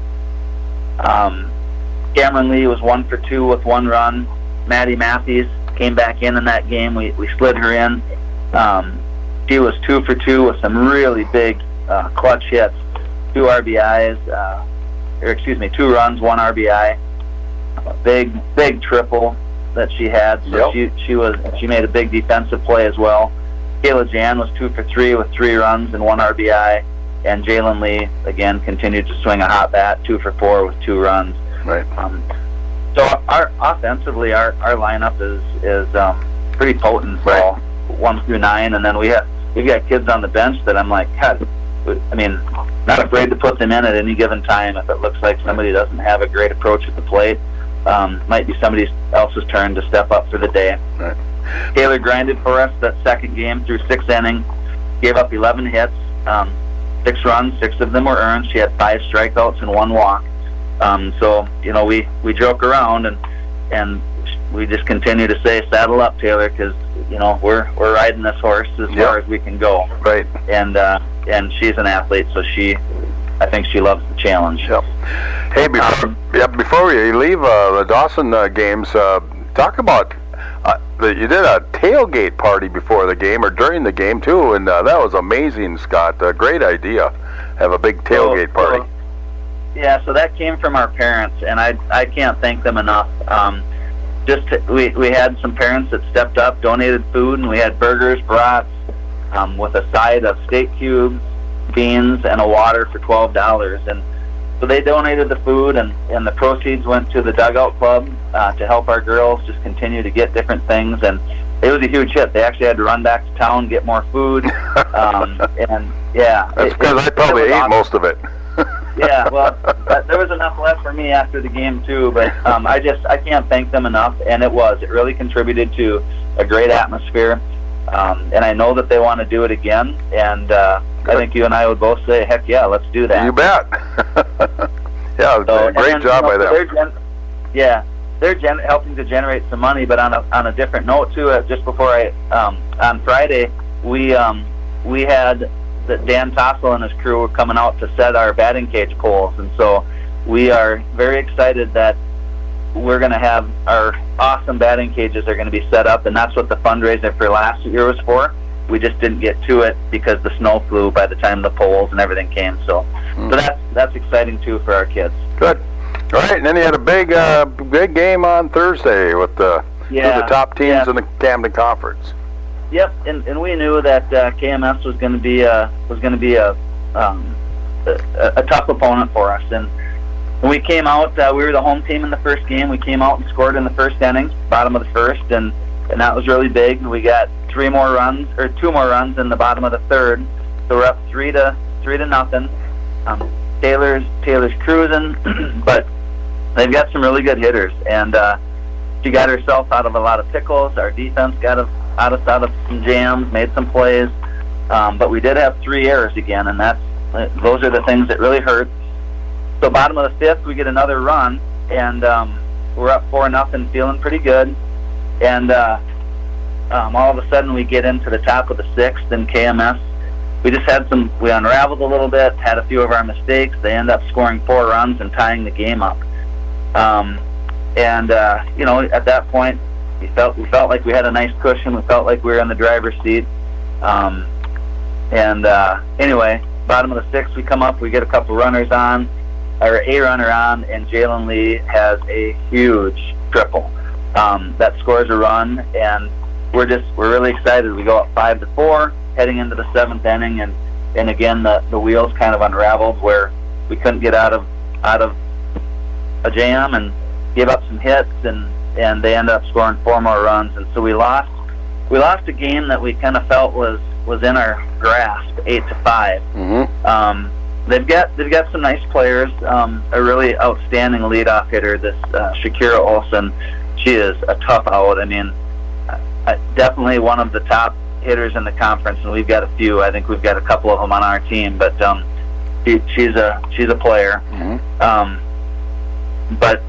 Cameron Lee was 1 for 2 with 1 run. Maddie Matthews came back in that game. We slid her in. She was 2 for 2 with some really big clutch hits. 2 RBIs, 2 runs, 1 RBI. A big triple that she had. So she made a big defensive play as well. Kayla Jan was 2 for 3 with 3 runs and 1 RBI. And Jalen Lee again continued to swing a hot bat, 2 for 4 with 2 runs. Right. So offensively, our lineup is pretty potent for all 1 through 9, and then we've got kids on the bench that I'm like, God, I mean, not afraid to put them in at any given time if it looks like somebody doesn't have a great approach at the plate. Might be somebody else's turn to step up for the day. Right. Taylor grinded for us that second game through 6 innings, gave up 11 hits, 6 runs, 6 of them were earned. She had 5 strikeouts and 1 walk. So we joke around and we just continue to say, saddle up, Taylor, because we're riding this horse as far as we can go. Right. And she's an athlete, so I think she loves the challenge. Yep. Hey, before you leave the Dawson games, talk about you did a tailgate party before the game or during the game too, and that was amazing, Scott. A great idea. Have a big tailgate party. Yeah, so that came from our parents, and I can't thank them enough. We had some parents that stepped up, donated food, and we had burgers, brats, with a side of steak cubes, beans, and a water for $12. And so they donated the food, and the proceeds went to the Dugout Club to help our girls just continue to get different things. And it was a huge hit. They actually had to run back to town, get more food. And yeah. That's because I probably ate most of it. Yeah, well, there was enough left for me after the game too, but I can't thank them enough, and it really contributed to a great atmosphere, and I know that they want to do it again, and I think you and I would both say, heck yeah, let's do that. You bet. Yeah, so, great job by them. They're helping to generate some money, but on a different note too. Just before on Friday, we had that Dan Tossel and his crew were coming out to set our batting cage poles, and so we are very excited that we're going to have our awesome batting cages are going to be set up, and that's what the fundraiser for last year was for. We just didn't get to it because the snow flew by the time the poles and everything came. So that's exciting too for our kids. Good. All right, and then you had a big game on Thursday with the top teams in the Camden Conference. Yep, and we knew that KMS was going to be a tough opponent for us. And when we came out, we were the home team in the first game. We came out and scored in the first inning, bottom of the first, and that was really big. We got 2 more runs in the bottom of the third, so we're up 3-0. Taylor's cruising, but they've got some really good hitters, and she got herself out of a lot of pickles. Our defense got us out of some jams, made some plays, but we did have 3 errors again, and those are the things that really hurt. So bottom of the 5th, we get another run, and we're up 4-0, feeling pretty good. And all of a sudden, we get into the top of the 6th, and KMS, we unraveled a little bit, had a few of our mistakes. They end up scoring 4 runs and tying the game up. At that point, we felt like we had a nice cushion. We felt like we were in the driver's seat. Anyway, bottom of the sixth, we come up, we get a couple runners on, or a runner on, and Jalen Lee has a huge triple. That scores a run, and we're really excited. We go up 5-4, heading into the seventh inning, and again the wheels kind of unraveled where we couldn't get out of a jam and gave up some hits, and they ended up scoring 4 more runs, and so we lost a game that we kind of felt was in our grasp, 8-5. Mm-hmm. They've got some nice players. A really outstanding leadoff hitter, this Shakira Olsen. She is a tough out. I mean, definitely one of the top hitters in the conference, and we've got a few. I think we've got a couple of them on our team, but she's a player. Mm-hmm. But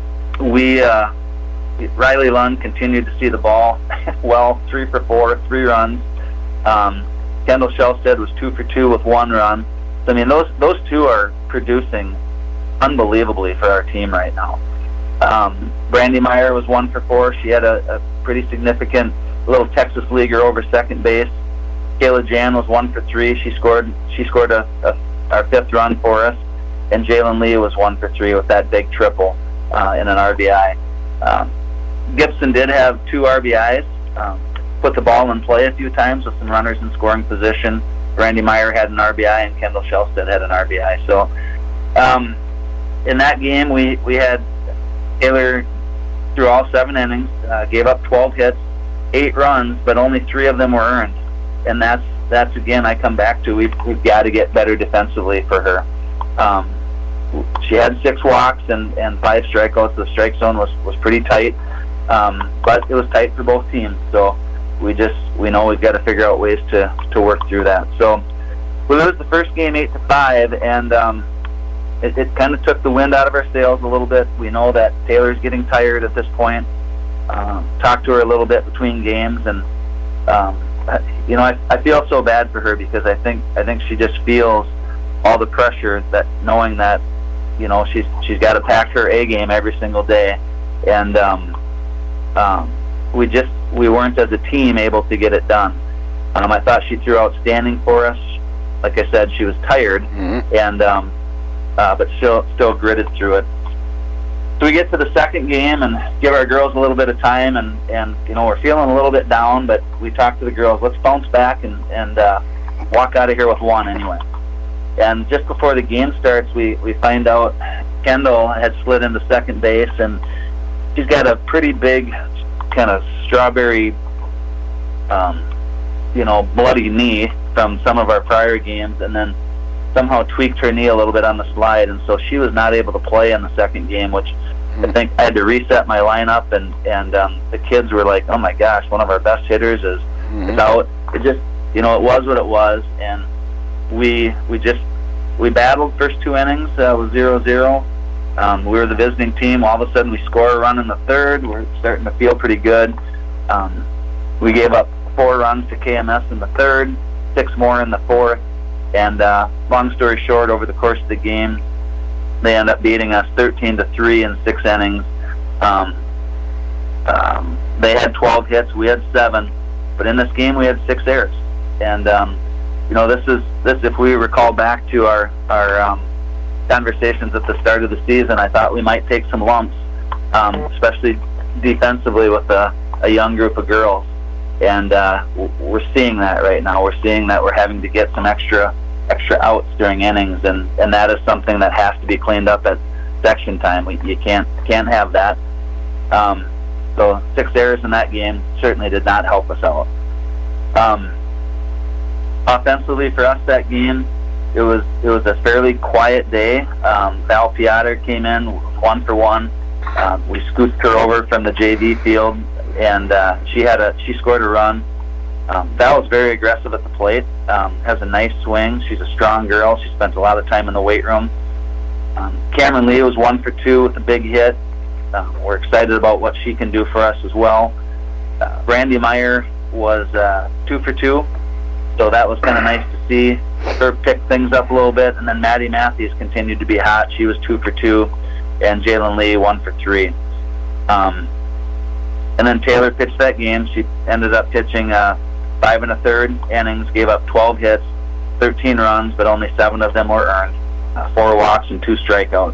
Riley Lund continued to see the ball well, 3 for 4, 3 runs. Kendall Shellstead was 2 for 2 with 1 run. I mean, those two are producing unbelievably for our team right now. Brandy Meyer was 1 for 4. She had a pretty significant little Texas leaguer over second base. Kayla Jan was 1 for 3. She scored our 5th run for us. And Jalen Lee was 1 for 3 with that big triple in an RBI. Gibson did have 2 RBIs. Put the ball in play a few times with some runners in scoring position. Brandy Meyer had an RBI and Kendall Shellstead had an RBI. So in that game, we had Taylor through all 7 innings, gave up 12 hits, 8 runs, but only 3 of them were earned. And that's again, I come back to we've got to get better defensively for her. She had 6 walks and 5 strikeouts. The strike zone was pretty tight, but it was tight for both teams. So we know we've got to figure out ways to work through that. So we lose the first game 8-5, and it kind of took the wind out of our sails a little bit. We know that Taylor's getting tired at this point. Talked to her a little bit between games, and I feel so bad for her because I think she just feels all the pressure that knowing that she's got to pack her A game every single day, and we weren't as a team able to get it done. I thought she threw outstanding for us. Like I said, she was tired, mm-hmm. and but still gritted through it. So we get to the second game and give our girls a little bit of time, and we're feeling a little bit down, but we talked to the girls, let's bounce back and walk out of here with 1 anyway. And just before the game starts, we find out Kendall had slid into second base, and she's got a pretty big kind of strawberry, bloody knee from some of our prior games, and then somehow tweaked her knee a little bit on the slide, and so she was not able to play in the second game, which I think I had to reset my lineup, and the kids were like, oh my gosh, one of our best hitters is out. It just, it was what it was, and we battled first 2 innings. It was 0-0. We were the visiting team. All of a sudden we score a run in the third. We're starting to feel pretty good. We gave up 4 runs to KMS in the third, 6 more in the fourth, and long story short, over the course of the game, they end up beating us 13-3 in 6 innings. They had 12 hits, we had 7, but in this game we had 6 errors. And this if we recall back to our conversations at the start of the season, I thought we might take some lumps, especially defensively with a young group of girls. And we're seeing that right now. We're seeing that we're having to get some extra outs during innings, and that is something that has to be cleaned up at section time. You can't have that. So 6 errors in that game certainly did not help us out. Offensively for us that game, it was a fairly quiet day. Val Piotr came in 1 for 1. We scooped her over from the JV field, and she scored a run. Val was very aggressive at the plate, has a nice swing. She's a strong girl. She spent a lot of time in the weight room. Cameron Lee was 1 for 2 with a big hit. We're excited about what she can do for us as well. Brandy Meyer was 2 for 2, so that was kind of nice to see her pick things up a little bit. And then Maddie Matthews continued to be hot. She was 2 for 2, and Jalen Lee 1 for 3. And then Taylor pitched that game. She ended up pitching 5 1/3 innings, gave up 12 hits, 13 runs, but only 7 of them were earned, 4 walks and 2 strikeouts.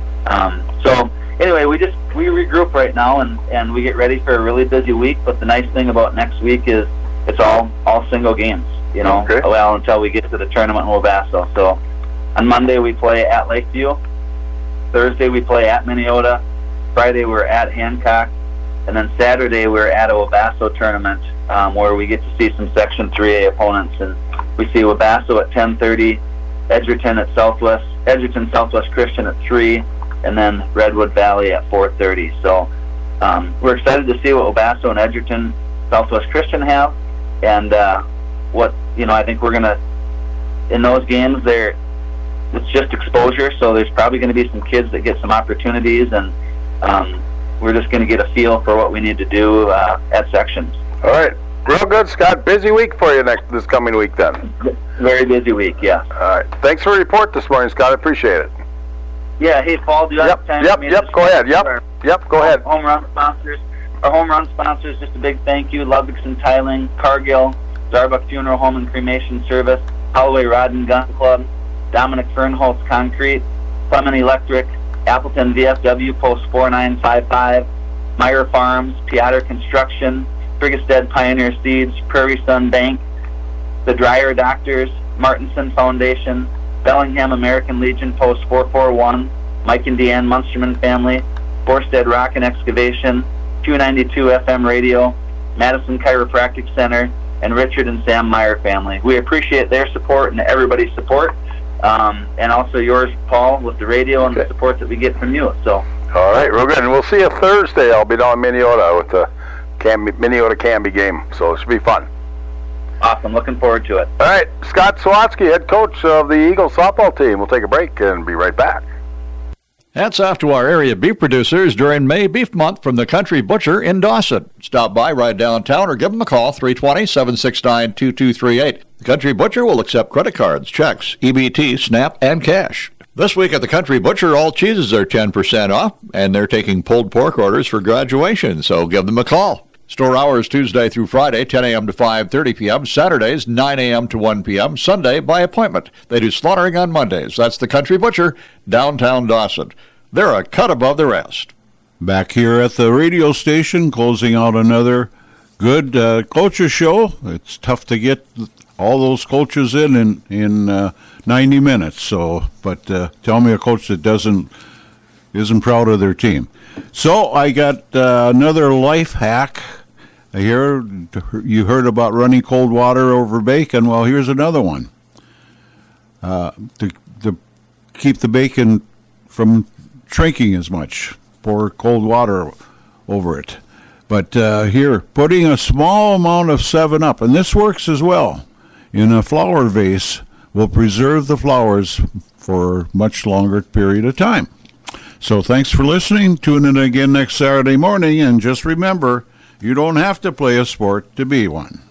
So anyway, we regroup right now, and we get ready for a really busy week. But the nice thing about next week is it's all single games, you know. Okay. Well, until we get to the tournament in Wabasso. So on Monday we play at Lakeview. Thursday we play at Minneota. Friday we're at Hancock, and then Saturday we're at a Wabasso tournament where we get to see some Section 3A opponents, and we see Wabasso at 10:30, Edgerton Southwest Christian at 3, and then Redwood Valley at 4:30. So we're excited to see what Wabasso and Edgerton Southwest Christian have, and what I think we're gonna in those games there. It's just exposure, so there's probably going to be some kids that get some opportunities, and we're just going to get a feel for what we need to do at sections. All right. Real good, Scott. Busy week for you this coming week, then. Very busy week, yeah. All right. Thanks for the report this morning, Scott. I appreciate it. Yeah. Hey, Paul, do you have time for me to Go ahead. Go ahead. Home run sponsors. Our home run sponsors, just a big thank you. Ludwigson Tiling, Cargill, Zarbuck Funeral Home and Cremation Service, Holloway Rod and Gun Club, Dominic Fernholz Concrete, Clement Electric, Appleton VFW Post 4955, Meyer Farms, Piotr Construction, Friggestead Pioneer Seeds, Prairie Sun Bank, the Dreyer Doctors, Martinson Foundation, Bellingham American Legion Post 441, Mike and Deanne Munsterman Family, Borstead Rock and Excavation, Q92 FM Radio, Madison Chiropractic Center, and Richard and Sam Meyer Family. We appreciate their support and everybody's support. And also yours, Paul, with the radio and the support that we get from you. So, all right, real good. And we'll see you Thursday. I'll be down in Minneota with the Minneota Canby game, so it should be fun. Awesome. Looking forward to it. All right, Scott Sawatsky, head coach of the Eagles softball team. We'll take a break and be right back. Hats off to our area beef producers during May Beef Month from the Country Butcher in Dawson. Stop by right downtown or give them a call, 320-769-2238. The Country Butcher will accept credit cards, checks, EBT, SNAP, and cash. This week at the Country Butcher, all cheeses are 10% off, and they're taking pulled pork orders for graduation, so give them a call. Store hours Tuesday through Friday, 10 a.m. to 5:30 p.m., Saturdays, 9 a.m. to 1 p.m., Sunday by appointment. They do slaughtering on Mondays. That's the Country Butcher, downtown Dawson. They're a cut above the rest. Back here at the radio station, closing out another good coaches show. It's tough to get all those coaches in 90 minutes. So, but tell me a coach that isn't proud of their team. So I got another life hack. Here, you heard about running cold water over bacon. Well, here's another one. To keep the bacon from shrinking as much, pour cold water over it. But here, putting a small amount of 7-Up, and this works as well, in a flower vase will preserve the flowers for a much longer period of time. So thanks for listening. Tune in again next Saturday morning, and just remember, you don't have to play a sport to be one.